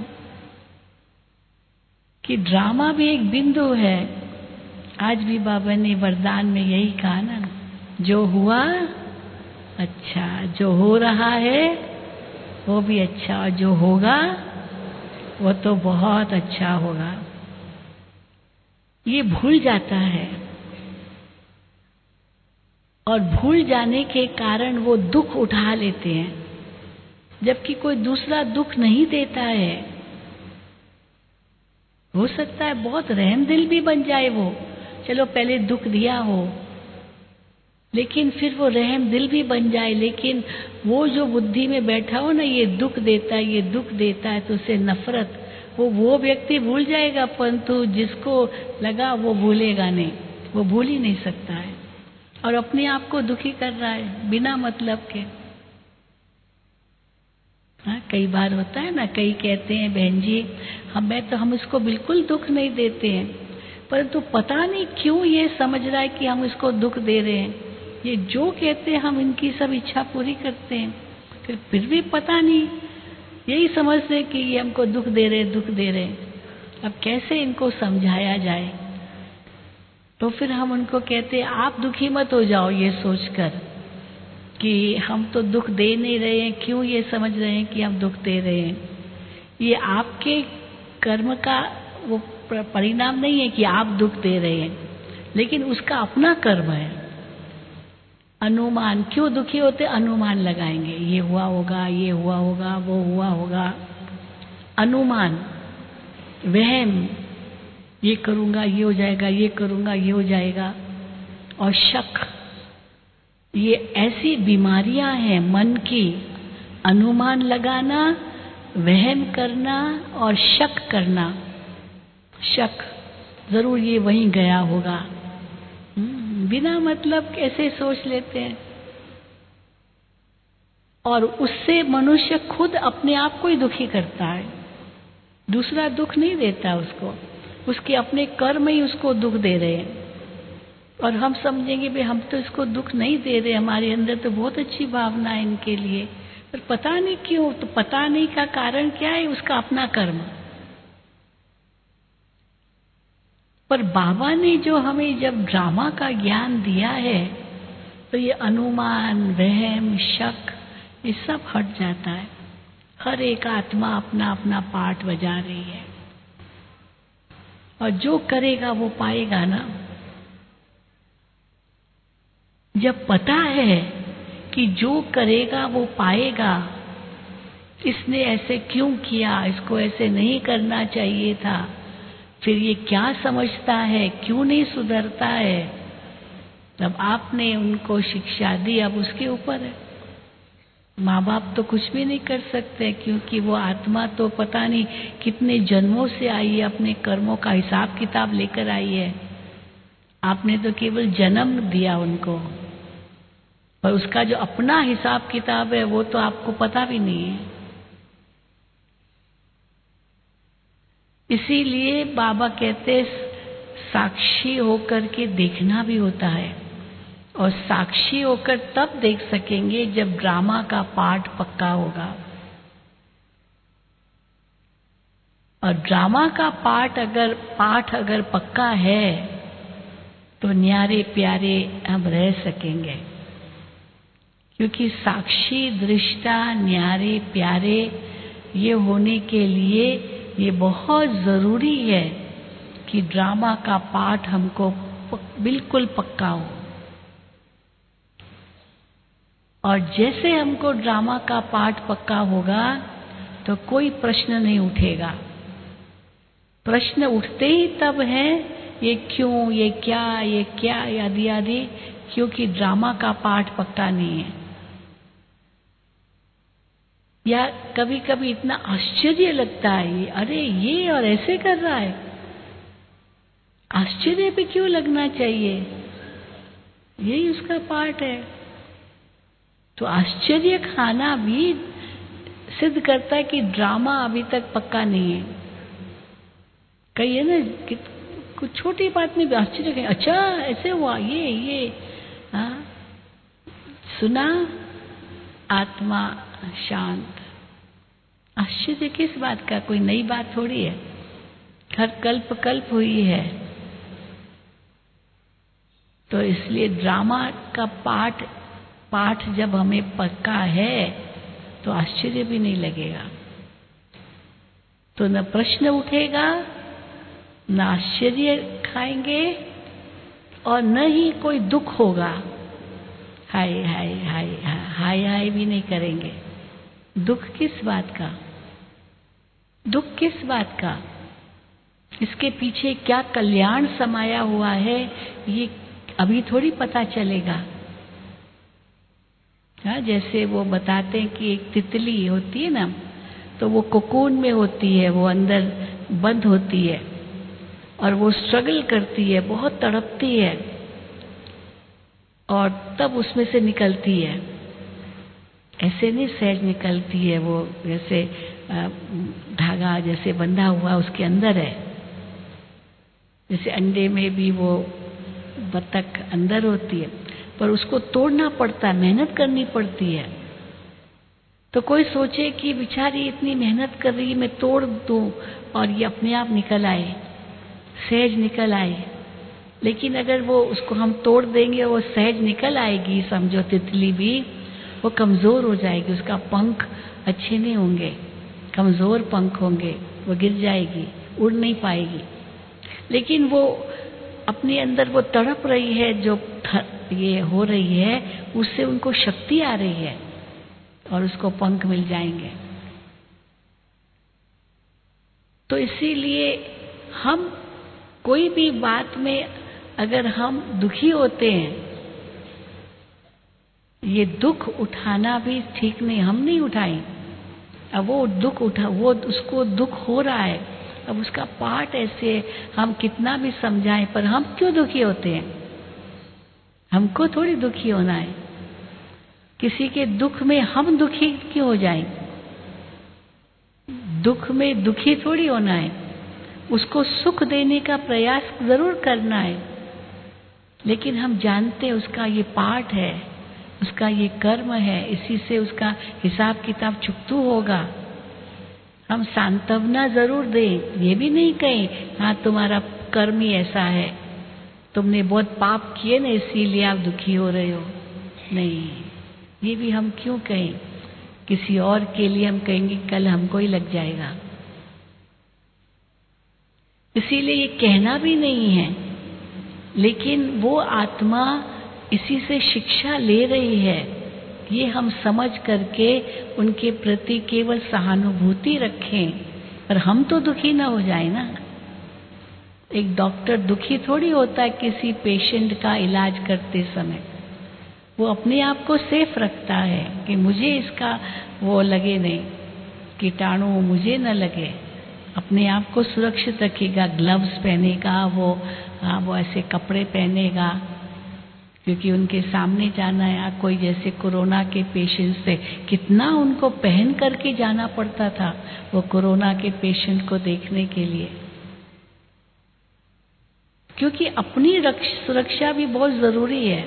कि ड्रामा भी एक बिंदु है। आज भी बाबा ने वरदान में यही कहा ना, जो हुआ अच्छा, जो हो रहा है वो भी अच्छा, और जो होगा वो तो बहुत अच्छा होगा। ये भूल जाता है, और भूल जाने के कारण वो दुख उठा लेते हैं, जबकि कोई दूसरा दुख नहीं देता है। हो सकता है बहुत रहम दिल भी बन जाए वो, चलो पहले दुख दिया हो, लेकिन फिर वो रहम दिल भी बन जाए, लेकिन वो जो बुद्धि में बैठा हो ना, ये दुख देता है, ये दुख देता है, तो उससे नफरत, वो वो व्यक्ति भूल जाएगा, परंतु जिसको लगा वो भूलेगा नहीं, वो भूल ही नहीं सकता है, और अपने आप को दुखी कर रहा है बिना मतलब के। हाँ कई बार होता है ना, कई कहते हैं बहन जी हमें तो, हम इसको बिल्कुल दुख नहीं देते हैं, परंतु पता नहीं क्यों ये समझ रहा है कि हम इसको दुख दे रहे हैं। ये जो कहते हैं हम इनकी सब इच्छा पूरी करते हैं, फिर फिर भी पता नहीं यही समझते कि ये हमको दुख दे रहे दुख दे रहे। अब कैसे इनको समझाया जाए? तो फिर हम उनको कहते हैं आप दुखी मत हो जाओ ये सोचकर कि हम तो दुख दे नहीं रहे हैं, क्यों ये समझ रहे हैं कि हम दुख दे रहे हैं। ये आपके कर्म का वो परिणाम नहीं है कि आप दुख दे रहे हैं, लेकिन उसका अपना कर्म है। अनुमान, क्यों दुखी होते? अनुमान लगाएंगे, ये हुआ होगा, ये हुआ होगा, वो हुआ होगा। अनुमान, वहम, ये करूंगा ये हो जाएगा, ये करूंगा ये हो जाएगा। और शक, ये ऐसी बीमारियां हैं मन की, अनुमान लगाना, वहम करना और शक करना। शक, जरूर ये वहीं गया होगा, बिना मतलब कैसे सोच लेते हैं, और उससे मनुष्य खुद अपने आप को ही दुखी करता है, दूसरा दुख नहीं देता उसको, उसके अपने कर्म ही उसको दुख दे रहे हैं। और हम समझेंगे भाई हम तो इसको दुख नहीं दे रहे, हमारे अंदर तो बहुत अच्छी भावना है इनके लिए, पर पता नहीं क्यों। तो पता नहीं का कारण क्या है? उसका अपना कर्म। पर बाबा ने जो हमें जब ड्रामा का ज्ञान दिया है, तो ये अनुमान, वहम, शक, ये सब हट जाता है। हर एक आत्मा अपना अपना पार्ट बजा रही है, और जो करेगा वो पाएगा ना। जब पता है कि जो करेगा वो पाएगा, इसने ऐसे क्यों किया, इसको ऐसे नहीं करना चाहिए था, फिर ये क्या समझता है, क्यों नहीं सुधरता है, तब आपने उनको शिक्षा दी, अब उसके ऊपर है। माँ बाप तो कुछ भी नहीं कर सकते, क्योंकि वो आत्मा तो पता नहीं कितने जन्मों से आई है, अपने कर्मों का हिसाब किताब लेकर आई है। आपने तो केवल जन्म दिया उनको, पर उसका जो अपना हिसाब किताब है वो तो आपको पता भी नहीं है। इसीलिए बाबा कहते साक्षी होकर के देखना भी होता है, और साक्षी होकर तब देख सकेंगे जब ड्रामा का पार्ट पक्का होगा। और ड्रामा का पार्ट अगर पाठ अगर पक्का है तो न्यारे प्यारे हम रह सकेंगे। क्योंकि साक्षी, दृष्टा, न्यारे, प्यारे ये होने के लिए ये बहुत जरूरी है कि ड्रामा का पाठ हमको बिल्कुल पक्का हो। और जैसे हमको ड्रामा का पाठ पक्का होगा तो कोई प्रश्न नहीं उठेगा। प्रश्न उठते ही तब हैं, ये क्यों, ये क्या, ये क्या, आदि आदि, क्योंकि ड्रामा का पाठ पक्का नहीं है। या कभी कभी इतना आश्चर्य लगता है, अरे ये और ऐसे कर रहा है। आश्चर्य भी क्यों लगना चाहिए, यही उसका पाठ है। तो आश्चर्य खाना भी सिद्ध करता है कि ड्रामा अभी तक पक्का नहीं है। कही है ना कि कुछ छोटी बात में भी आश्चर्य कहें, अच्छा ऐसे हुआ, ये ये हाँ सुना, आत्मा शांत। आश्चर्य किस बात का, कोई नई बात थोड़ी है, हर कल्प कल्प हुई है। तो इसलिए ड्रामा का पाठ पाठ जब हमें पक्का है तो आश्चर्य भी नहीं लगेगा। तो न प्रश्न उठेगा, न आश्चर्य खाएंगे, और न ही कोई दुख होगा। हाय हाय हाय हाय हाय भी नहीं करेंगे। दुख किस बात का, दुख किस बात का, इसके पीछे क्या कल्याण समाया हुआ है ये अभी थोड़ी पता चलेगा। हाँ, जैसे वो बताते हैं कि एक तितली होती है ना, तो वो कोकून में होती है, वो अंदर बंद होती है और वो स्ट्रगल करती है, बहुत तड़पती है, और तब उसमें से निकलती है। ऐसे नहीं सहज निकलती है, वो जैसे धागा जैसे बंधा हुआ उसके अंदर है। जैसे अंडे में भी वो बतख अंदर होती है, पर उसको तोड़ना पड़ता है, मेहनत करनी पड़ती है। तो कोई सोचे कि बेचारी इतनी मेहनत कर रही है, मैं तोड़ दूं और ये अपने आप निकल आए, सहज निकल आए। लेकिन अगर वो उसको हम तोड़ देंगे, वो सहज निकल आएगी, समझो तितली भी, वो कमजोर हो जाएगी, उसका पंख अच्छे नहीं होंगे, कमजोर पंख होंगे, वो गिर जाएगी, उड़ नहीं पाएगी। लेकिन वो अपने अंदर वो तड़प रही है, जो ये हो रही है, उससे उनको शक्ति आ रही है और उसको पंख मिल जाएंगे। तो इसीलिए हम कोई भी बात में अगर हम दुखी होते हैं, ये दुख उठाना भी ठीक नहीं, हम नहीं उठाएं। अब वो दुख उठा, वो उसको दुख हो रहा है, अब उसका पाठ ऐसे हम कितना भी समझाएं, पर हम क्यों दुखी होते हैं? हमको थोड़ी दुखी होना है। किसी के दुख में हम दुखी क्यों हो जाएं? दुख में दुखी थोड़ी होना है, उसको सुख देने का प्रयास जरूर करना है। लेकिन हम जानते हैं उसका ये पाठ है, उसका ये कर्म है, इसी से उसका हिसाब किताब चुकतू होगा। हम सांत्वना जरूर दें, ये भी नहीं कहें हाँ तुम्हारा कर्म ही ऐसा है, तुमने बहुत पाप किए ना इसीलिए आप दुखी हो रहे हो। नहीं, ये भी हम क्यों कहें? किसी और के लिए हम कहेंगे कल हमको ही लग जाएगा। इसीलिए ये कहना भी नहीं है, लेकिन वो आत्मा इसी से शिक्षा ले रही है। ये हम समझ करके उनके प्रति केवल सहानुभूति रखें, पर हम तो दुखी ना हो जाए ना। एक डॉक्टर दुखी थोड़ी होता है किसी पेशेंट का इलाज करते समय, वो अपने आप को सेफ रखता है कि मुझे इसका वो लगे नहीं, कीटाणु मुझे न लगे, अपने आप को सुरक्षित रखेगा, ग्लव्स पहनेगा, वो हाँ वो ऐसे कपड़े पहनेगा, क्योंकि उनके सामने जाना है। कोई जैसे कोरोना के पेशेंट थे, कितना उनको पहन करके जाना पड़ता था वो कोरोना के पेशेंट को देखने के लिए, क्योंकि अपनी सुरक्षा भी बहुत जरूरी है।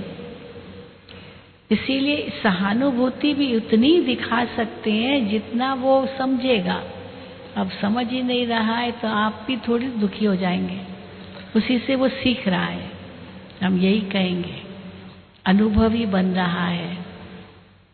इसीलिए सहानुभूति भी उतनी दिखा सकते हैं जितना वो समझेगा। अब समझ ही नहीं रहा है तो आप भी थोड़ी दुखी हो जाएंगे, उसी से वो सीख रहा है, हम यही कहेंगे, अनुभवी बन रहा है।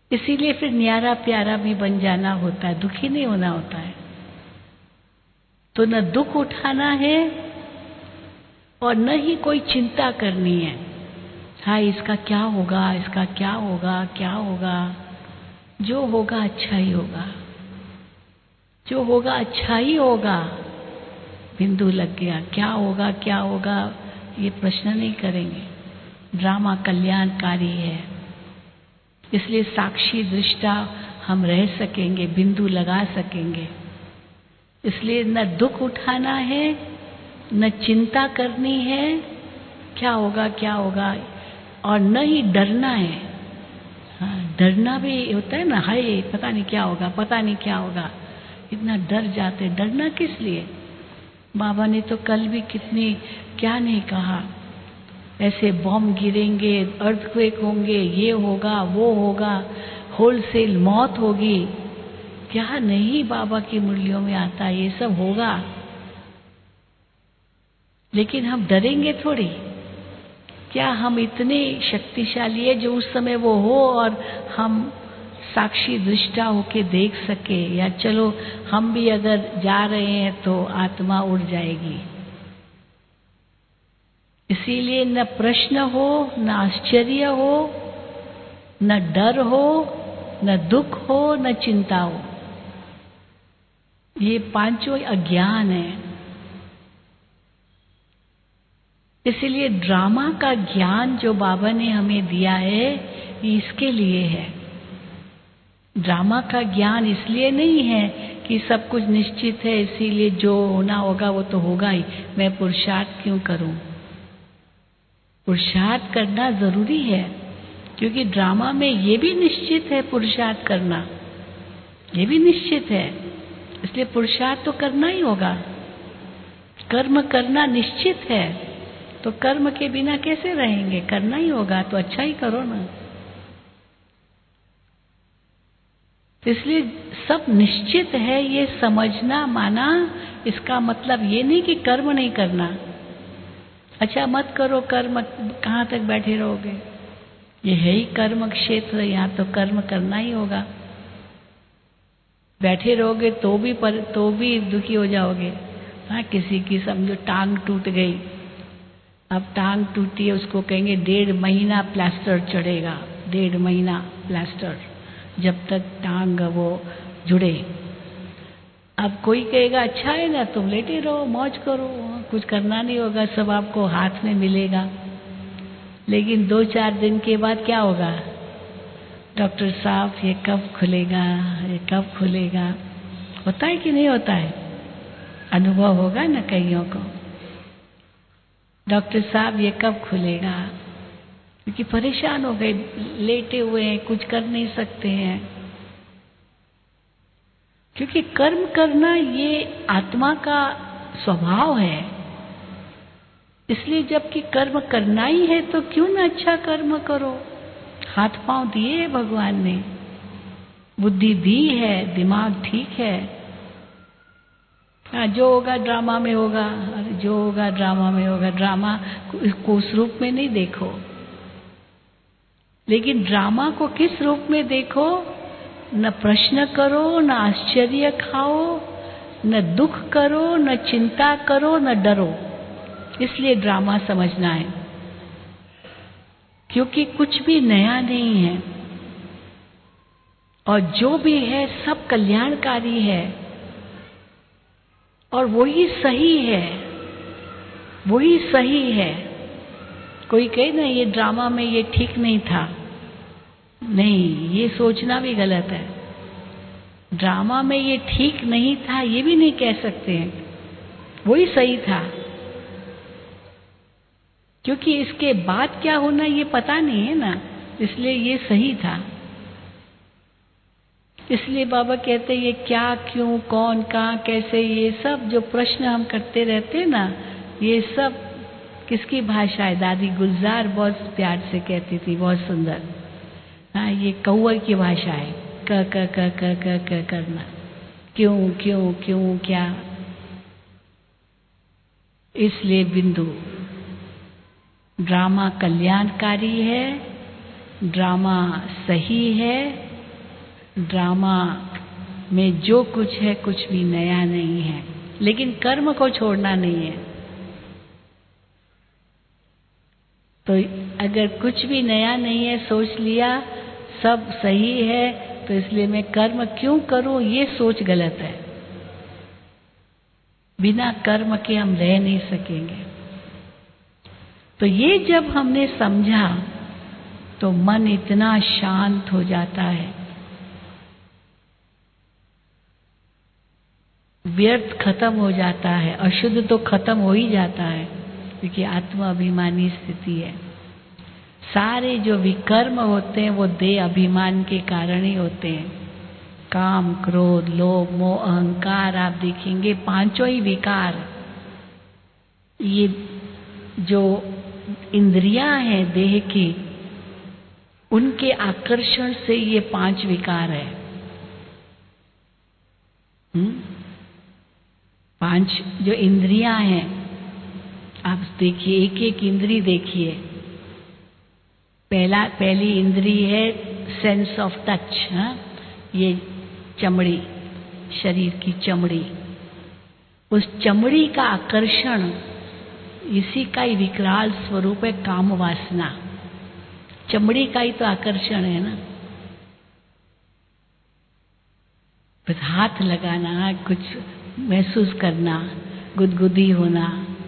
इसीलिए फिर न्यारा प्यारा भी बन जाना होता है, दुखी नहीं होना होता है। तो न दुख उठाना है और न ही कोई चिंता करनी है, हाँ इसका क्या होगा, इसका क्या होगा, क्या होगा। जो होगा अच्छा ही होगा, जो होगा अच्छा ही होगा। बिंदु लग गया, क्या होगा क्या होगा ये प्रश्न नहीं करेंगे। ड्रामा कल्याणकारी है, इसलिए साक्षी दृष्टा हम रह सकेंगे, बिंदु लगा सकेंगे। इसलिए न दुख उठाना है, न चिंता करनी है क्या होगा क्या होगा, और न ही डरना है। हाँ, डरना भी होता है ना, हाय पता नहीं क्या होगा, पता नहीं क्या होगा, इतना डर जाते। डरना किस लिए? बाबा ने तो कल भी कितनी क्या नहीं कहा, ऐसे बॉम्ब गिरेंगे, अर्थक्वेक होंगे, ये होगा वो होगा, होलसेल मौत होगी, क्या नहीं बाबा की मुरलियों में आता, ये सब होगा। लेकिन हम डरेंगे थोड़ी। क्या हम इतने शक्तिशाली है जो उस समय वो हो और हम साक्षी दृष्टा होके देख सके, या चलो हम भी अगर जा रहे हैं तो आत्मा उड़ जाएगी। इसीलिए न प्रश्न हो, न आश्चर्य हो, न डर हो, न दुख हो, न चिंता हो। ये पांचों अज्ञान है। इसलिए ड्रामा का ज्ञान जो बाबा ने हमें दिया है ये इसके लिए है। ड्रामा का ज्ञान इसलिए नहीं है कि सब कुछ निश्चित है, इसीलिए जो होना होगा वो तो होगा ही, मैं पुरुषार्थ क्यों करूं। पुरुषार्थ करना जरूरी है, क्योंकि ड्रामा में ये भी निश्चित है पुरुषार्थ करना, ये भी निश्चित है, इसलिए पुरुषार्थ तो करना ही होगा। कर्म करना निश्चित है, तो कर्म के बिना कैसे रहेंगे, करना ही होगा, तो अच्छा ही करो ना। इसलिए सब निश्चित है ये समझना, माना, इसका मतलब ये नहीं कि कर्म नहीं करना। अच्छा मत करो कर्म, कहाँ तक बैठे रहोगे, ये है ही कर्म क्षेत्र, यहाँ तो कर्म करना ही होगा। बैठे रहोगे तो भी पर तो भी दुखी हो जाओगे। हाँ, किसी की समझो टांग टूट गई, अब टांग टूटी है, उसको कहेंगे डेढ़ महीना प्लास्टर चढ़ेगा, डेढ़ महीना प्लास्टर, जब तक टांग वो जुड़े। अब कोई कहेगा अच्छा है ना, तुम लेटे रहो, मौज करो, कुछ करना नहीं होगा, सब आपको हाथ में मिलेगा। लेकिन दो चार दिन के बाद क्या होगा, डॉक्टर साहब ये कब खुलेगा, ये कब खुलेगा। होता है कि नहीं होता है? अनुभव होगा ना कईयों को, डॉक्टर साहब ये कब खुलेगा, क्योंकि परेशान हो गए, लेटे हुए हैं, कुछ कर नहीं सकते हैं। क्योंकि कर्म करना ये आत्मा का स्वभाव है। इसलिए जबकि कर्म करना ही है तो क्यों ना अच्छा कर्म करो। हाथ पांव दिए है भगवान ने, बुद्धि दी है, दिमाग ठीक है। हाँ, जो होगा ड्रामा में होगा, अरे जो होगा ड्रामा में होगा। ड्रामा को उस रूप में नहीं देखो, लेकिन ड्रामा को किस रूप में देखो, न प्रश्न करो, न आश्चर्य खाओ, न दुख करो, न चिंता करो, न डरो। इसलिए ड्रामा समझना है, क्योंकि कुछ भी नया नहीं है और जो भी है सब कल्याणकारी है और वही सही है, वही सही है। कोई कहे ना ये ड्रामा में ये ठीक नहीं था, नहीं, ये सोचना भी गलत है। ड्रामा में ये ठीक नहीं था ये भी नहीं कह सकते हैं, वही सही था, क्योंकि इसके बाद क्या होना ये पता नहीं है ना, इसलिए ये सही था। इसलिए बाबा कहते हैं ये क्या, क्यों, कौन, कहाँ, कैसे, ये सब जो प्रश्न हम करते रहते हैं ना, ये सब किसकी भाषा है? दादी गुलजार बहुत प्यार से कहती थी, बहुत सुंदर। हाँ, ये कौवे की भाषा है, क क क क क क करना, क्यों क्यों क्यों क्या। इसलिए बिंदु, ड्रामा कल्याणकारी है, ड्रामा सही है, ड्रामा में जो कुछ है कुछ भी नया नहीं है, लेकिन कर्म को छोड़ना नहीं है। तो अगर कुछ भी नया नहीं है, सोच लिया सब सही है, तो इसलिए मैं कर्म क्यों करूं, ये सोच गलत है। बिना कर्म के हम रह नहीं सकेंगे। तो ये जब हमने समझा तो मन इतना शांत हो जाता है, व्यर्थ खत्म हो जाता है, अशुद्ध तो खत्म हो ही जाता है, क्योंकि आत्मा अभिमानी स्थिति है। सारे जो विकर्म होते हैं वो देह अभिमान के कारण ही होते हैं। काम, क्रोध, लोभ, मोह, अहंकार, आप देखेंगे पांचों ही विकार, ये जो इंद्रियां हैं देह की, उनके आकर्षण से ये पांच विकार है। हुँ? पांच जो इंद्रियां हैं, आप देखिए, एक एक इंद्री देखिए। पहला पहली इंद्री है सेंस ऑफ टच, हाँ, ये चमड़ी, शरीर की चमड़ी, उस चमड़ी का आकर्षण, इसी का ही विकराल स्वरूप है काम वासना। चमड़ी का ही तो आकर्षण है ना। बस हाथ लगाना, कुछ महसूस करना, गुदगुदी होना।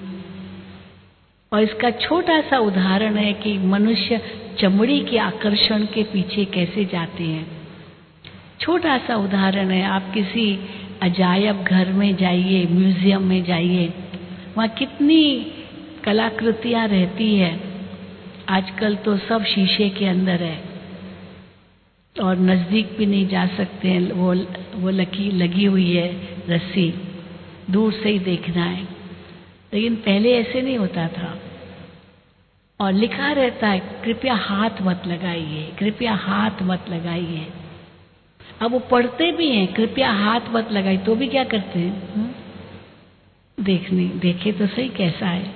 और इसका छोटा सा उदाहरण है कि मनुष्य चमड़ी के आकर्षण के पीछे कैसे जाते हैं। छोटा सा उदाहरण है, आप किसी अजायब घर में जाइए, म्यूजियम में जाइए, वहाँ कितनी कलाकृतियाँ रहती है। आजकल तो सब शीशे के अंदर है और नज़दीक भी नहीं जा सकते हैं, वो वो लगी लगी हुई है रस्सी, दूर से ही देखना है। लेकिन पहले ऐसे नहीं होता था। और लिखा रहता है कृपया हाथ मत लगाइए, कृपया हाथ मत लगाइए। अब वो पढ़ते भी हैं कृपया हाथ मत लगाइए, तो भी क्या करते हैं, हुँ? देखने देखे तो सही कैसा है।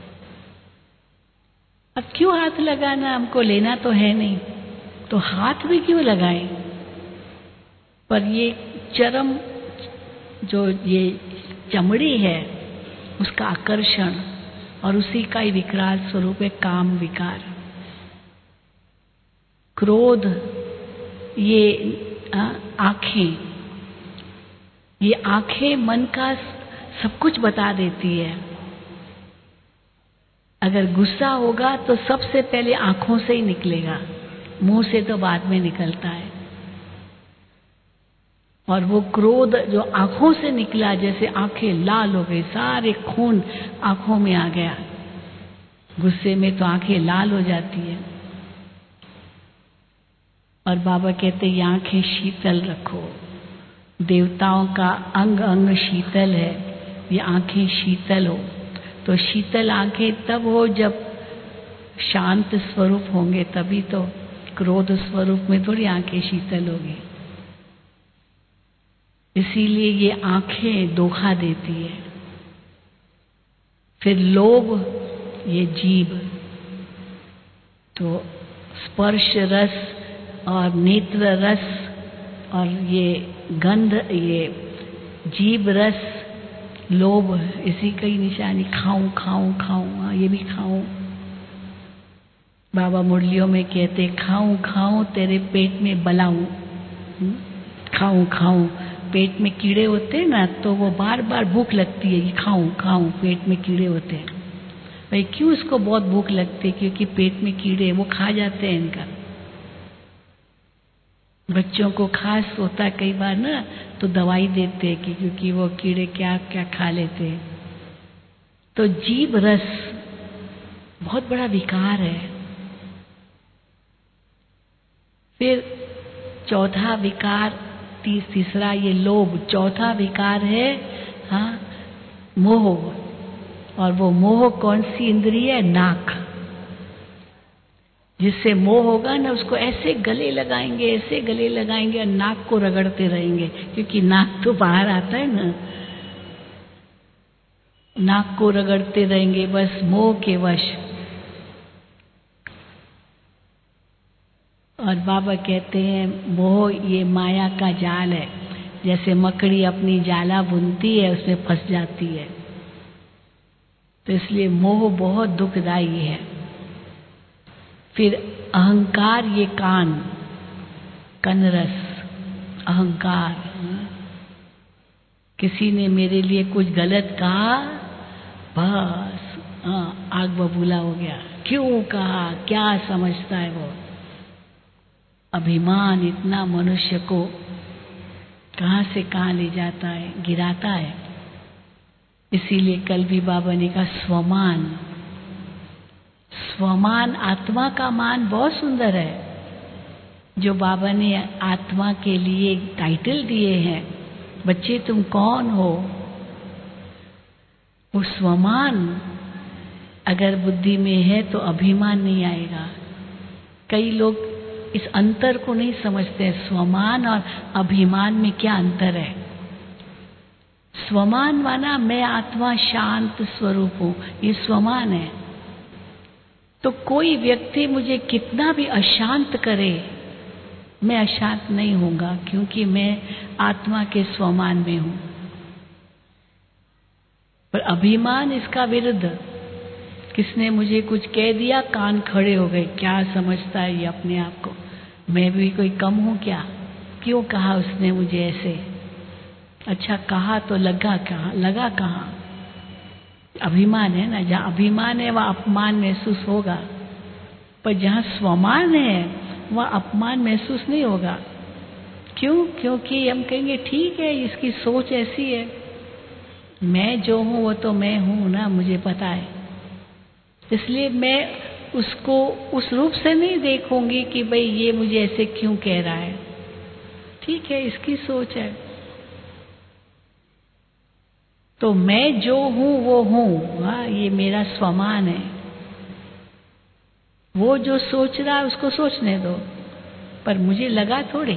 अब क्यों हाथ लगाना, हमको लेना तो है नहीं, तो हाथ भी क्यों लगाएं। पर ये चरम जो ये चमड़ी है, उसका आकर्षण और उसी का ही विकराल स्वरूप है काम विकार। क्रोध, ये आंखें, ये आंखें मन का सब कुछ बता देती है। अगर गुस्सा होगा तो सबसे पहले आंखों से ही निकलेगा, मुंह से तो बाद में निकलता है। और वो क्रोध जो आंखों से निकला, जैसे आंखें लाल हो गई, सारे खून आंखों में आ गया। गुस्से में तो आंखें लाल हो जाती है। और बाबा कहते ये आंखें शीतल रखो, देवताओं का अंग अंग शीतल है, ये आंखें शीतल हो। तो शीतल आंखें तब हो जब शांत स्वरूप होंगे, तभी तो। क्रोध स्वरूप में थोड़ी आंखें शीतल होगी। इसीलिए ये आंखें धोखा देती है। फिर लोभ, ये जीभ, तो स्पर्श रस और नेत्र रस और ये गंध, ये जीभ रस, लोभ, इसी का ही निशानी। खाऊं खाऊं खाऊं, ये भी खाऊं। बाबा मुरलियों में कहते खाऊं खाऊं तेरे पेट में बलाऊं। खाऊं खाऊं, पेट में कीड़े होते हैं ना, तो वो बार बार भूख लगती है कि खाऊं खाऊं, पेट में कीड़े होते हैं। भाई क्यों इसको बहुत भूख लगती है, क्योंकि पेट में कीड़े, वो खा जाते हैं इनका। बच्चों को खास होता है कई बार ना, तो दवाई देते हैं कि क्योंकि वो कीड़े क्या क्या खा लेते हैं। तो जीभ रस बहुत बड़ा विकार है। फिर चौथा विकार, तीस तीसरा ये लोभ, चौथा विकार है हाँ मोह। और वो मोह कौन सी इंद्रिय है, नाक। जिससे मोह होगा ना, उसको ऐसे गले लगाएंगे, ऐसे गले लगाएंगे और नाक को रगड़ते रहेंगे, क्योंकि नाक तो बाहर आता है ना। नाक को रगड़ते रहेंगे बस मोह के वश। और बाबा कहते हैं मोह ये माया का जाल है, जैसे मकड़ी अपनी जाला बुनती है उसमें फंस जाती है। तो इसलिए मोह बहुत दुखदाई है। फिर अहंकार ये कान, कनरस, अहंकार। किसी ने मेरे लिए कुछ गलत कहा, बस हाँ, आग बबूला हो गया। क्यों कहा, क्या समझता है वो। अभिमान इतना मनुष्य को कहां से कहां ले जाता है, गिराता है। इसीलिए कल भी बाबा ने कहा स्वमान। स्वमान आत्मा का मान बहुत सुंदर है, जो बाबा ने आत्मा के लिए टाइटल दिए हैं। बच्चे तुम कौन हो, वो स्वमान अगर बुद्धि में है तो अभिमान नहीं आएगा। कई लोग इस अंतर को नहीं समझते, स्वमान और अभिमान में क्या अंतर है। स्वमान माना मैं आत्मा शांत स्वरूप हूं, ये स्वमान है। तो कोई व्यक्ति मुझे कितना भी अशांत करे, मैं अशांत नहीं होऊंगा, क्योंकि मैं आत्मा के स्वमान में हूं। पर अभिमान इसका विरुद्ध। किसने मुझे कुछ कह दिया, कान खड़े हो गए। क्या समझता है ये अपने आप को, मैं भी कोई कम हूं क्या, क्यों कहा उसने मुझे ऐसे। अच्छा कहा तो लगा कहाँ, लगा कहाँ, अभिमान है ना। जहाँ अभिमान है वहाँ अपमान महसूस होगा, पर जहाँ स्वमान है वहाँ अपमान महसूस नहीं होगा। क्यों, क्योंकि हम कहेंगे ठीक है इसकी सोच ऐसी है, मैं जो हूँ वो तो मैं हूँ ना, मुझे पता है। इसलिए मैं उसको उस रूप से नहीं देखूंगी कि भाई ये मुझे ऐसे क्यों कह रहा है, ठीक है इसकी सोच है। तो मैं जो हूं वो हूं, हाँ ये मेरा स्वमान है। वो जो सोच रहा है उसको सोचने दो, पर मुझे लगा थोड़ी।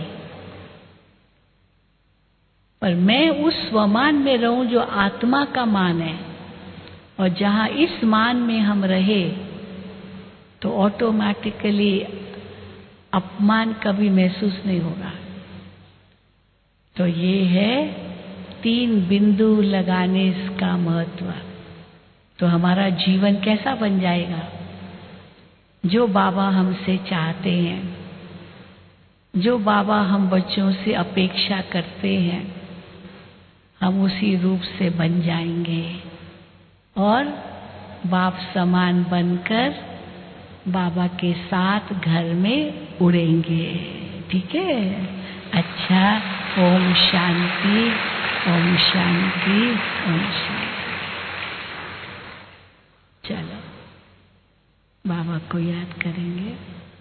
पर मैं उस स्वमान में रहूं जो आत्मा का मान है, और जहां इस मान में हम रहे तो ऑटोमेटिकली अपमान कभी महसूस नहीं होगा। तो ये है तीन बिंदु लगाने का महत्व। तो हमारा जीवन कैसा बन जाएगा, जो बाबा हमसे चाहते हैं, जो बाबा हम बच्चों से अपेक्षा करते हैं, हम उसी रूप से बन जाएंगे और बाप समान बनकर बाबा के साथ घर में उड़ेंगे। ठीक है, अच्छा। ओम शांति, ओम शांति, ओम शांति। चलो बाबा को याद करेंगे।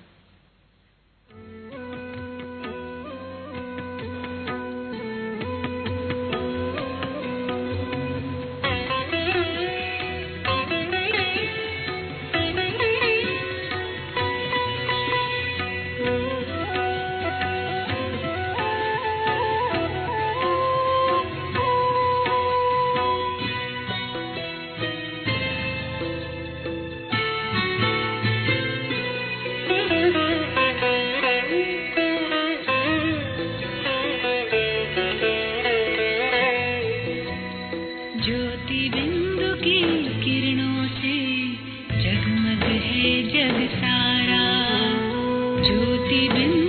ज्योति बिंदु की किरणों से जगमग है जग सारा। ज्योति बिंदु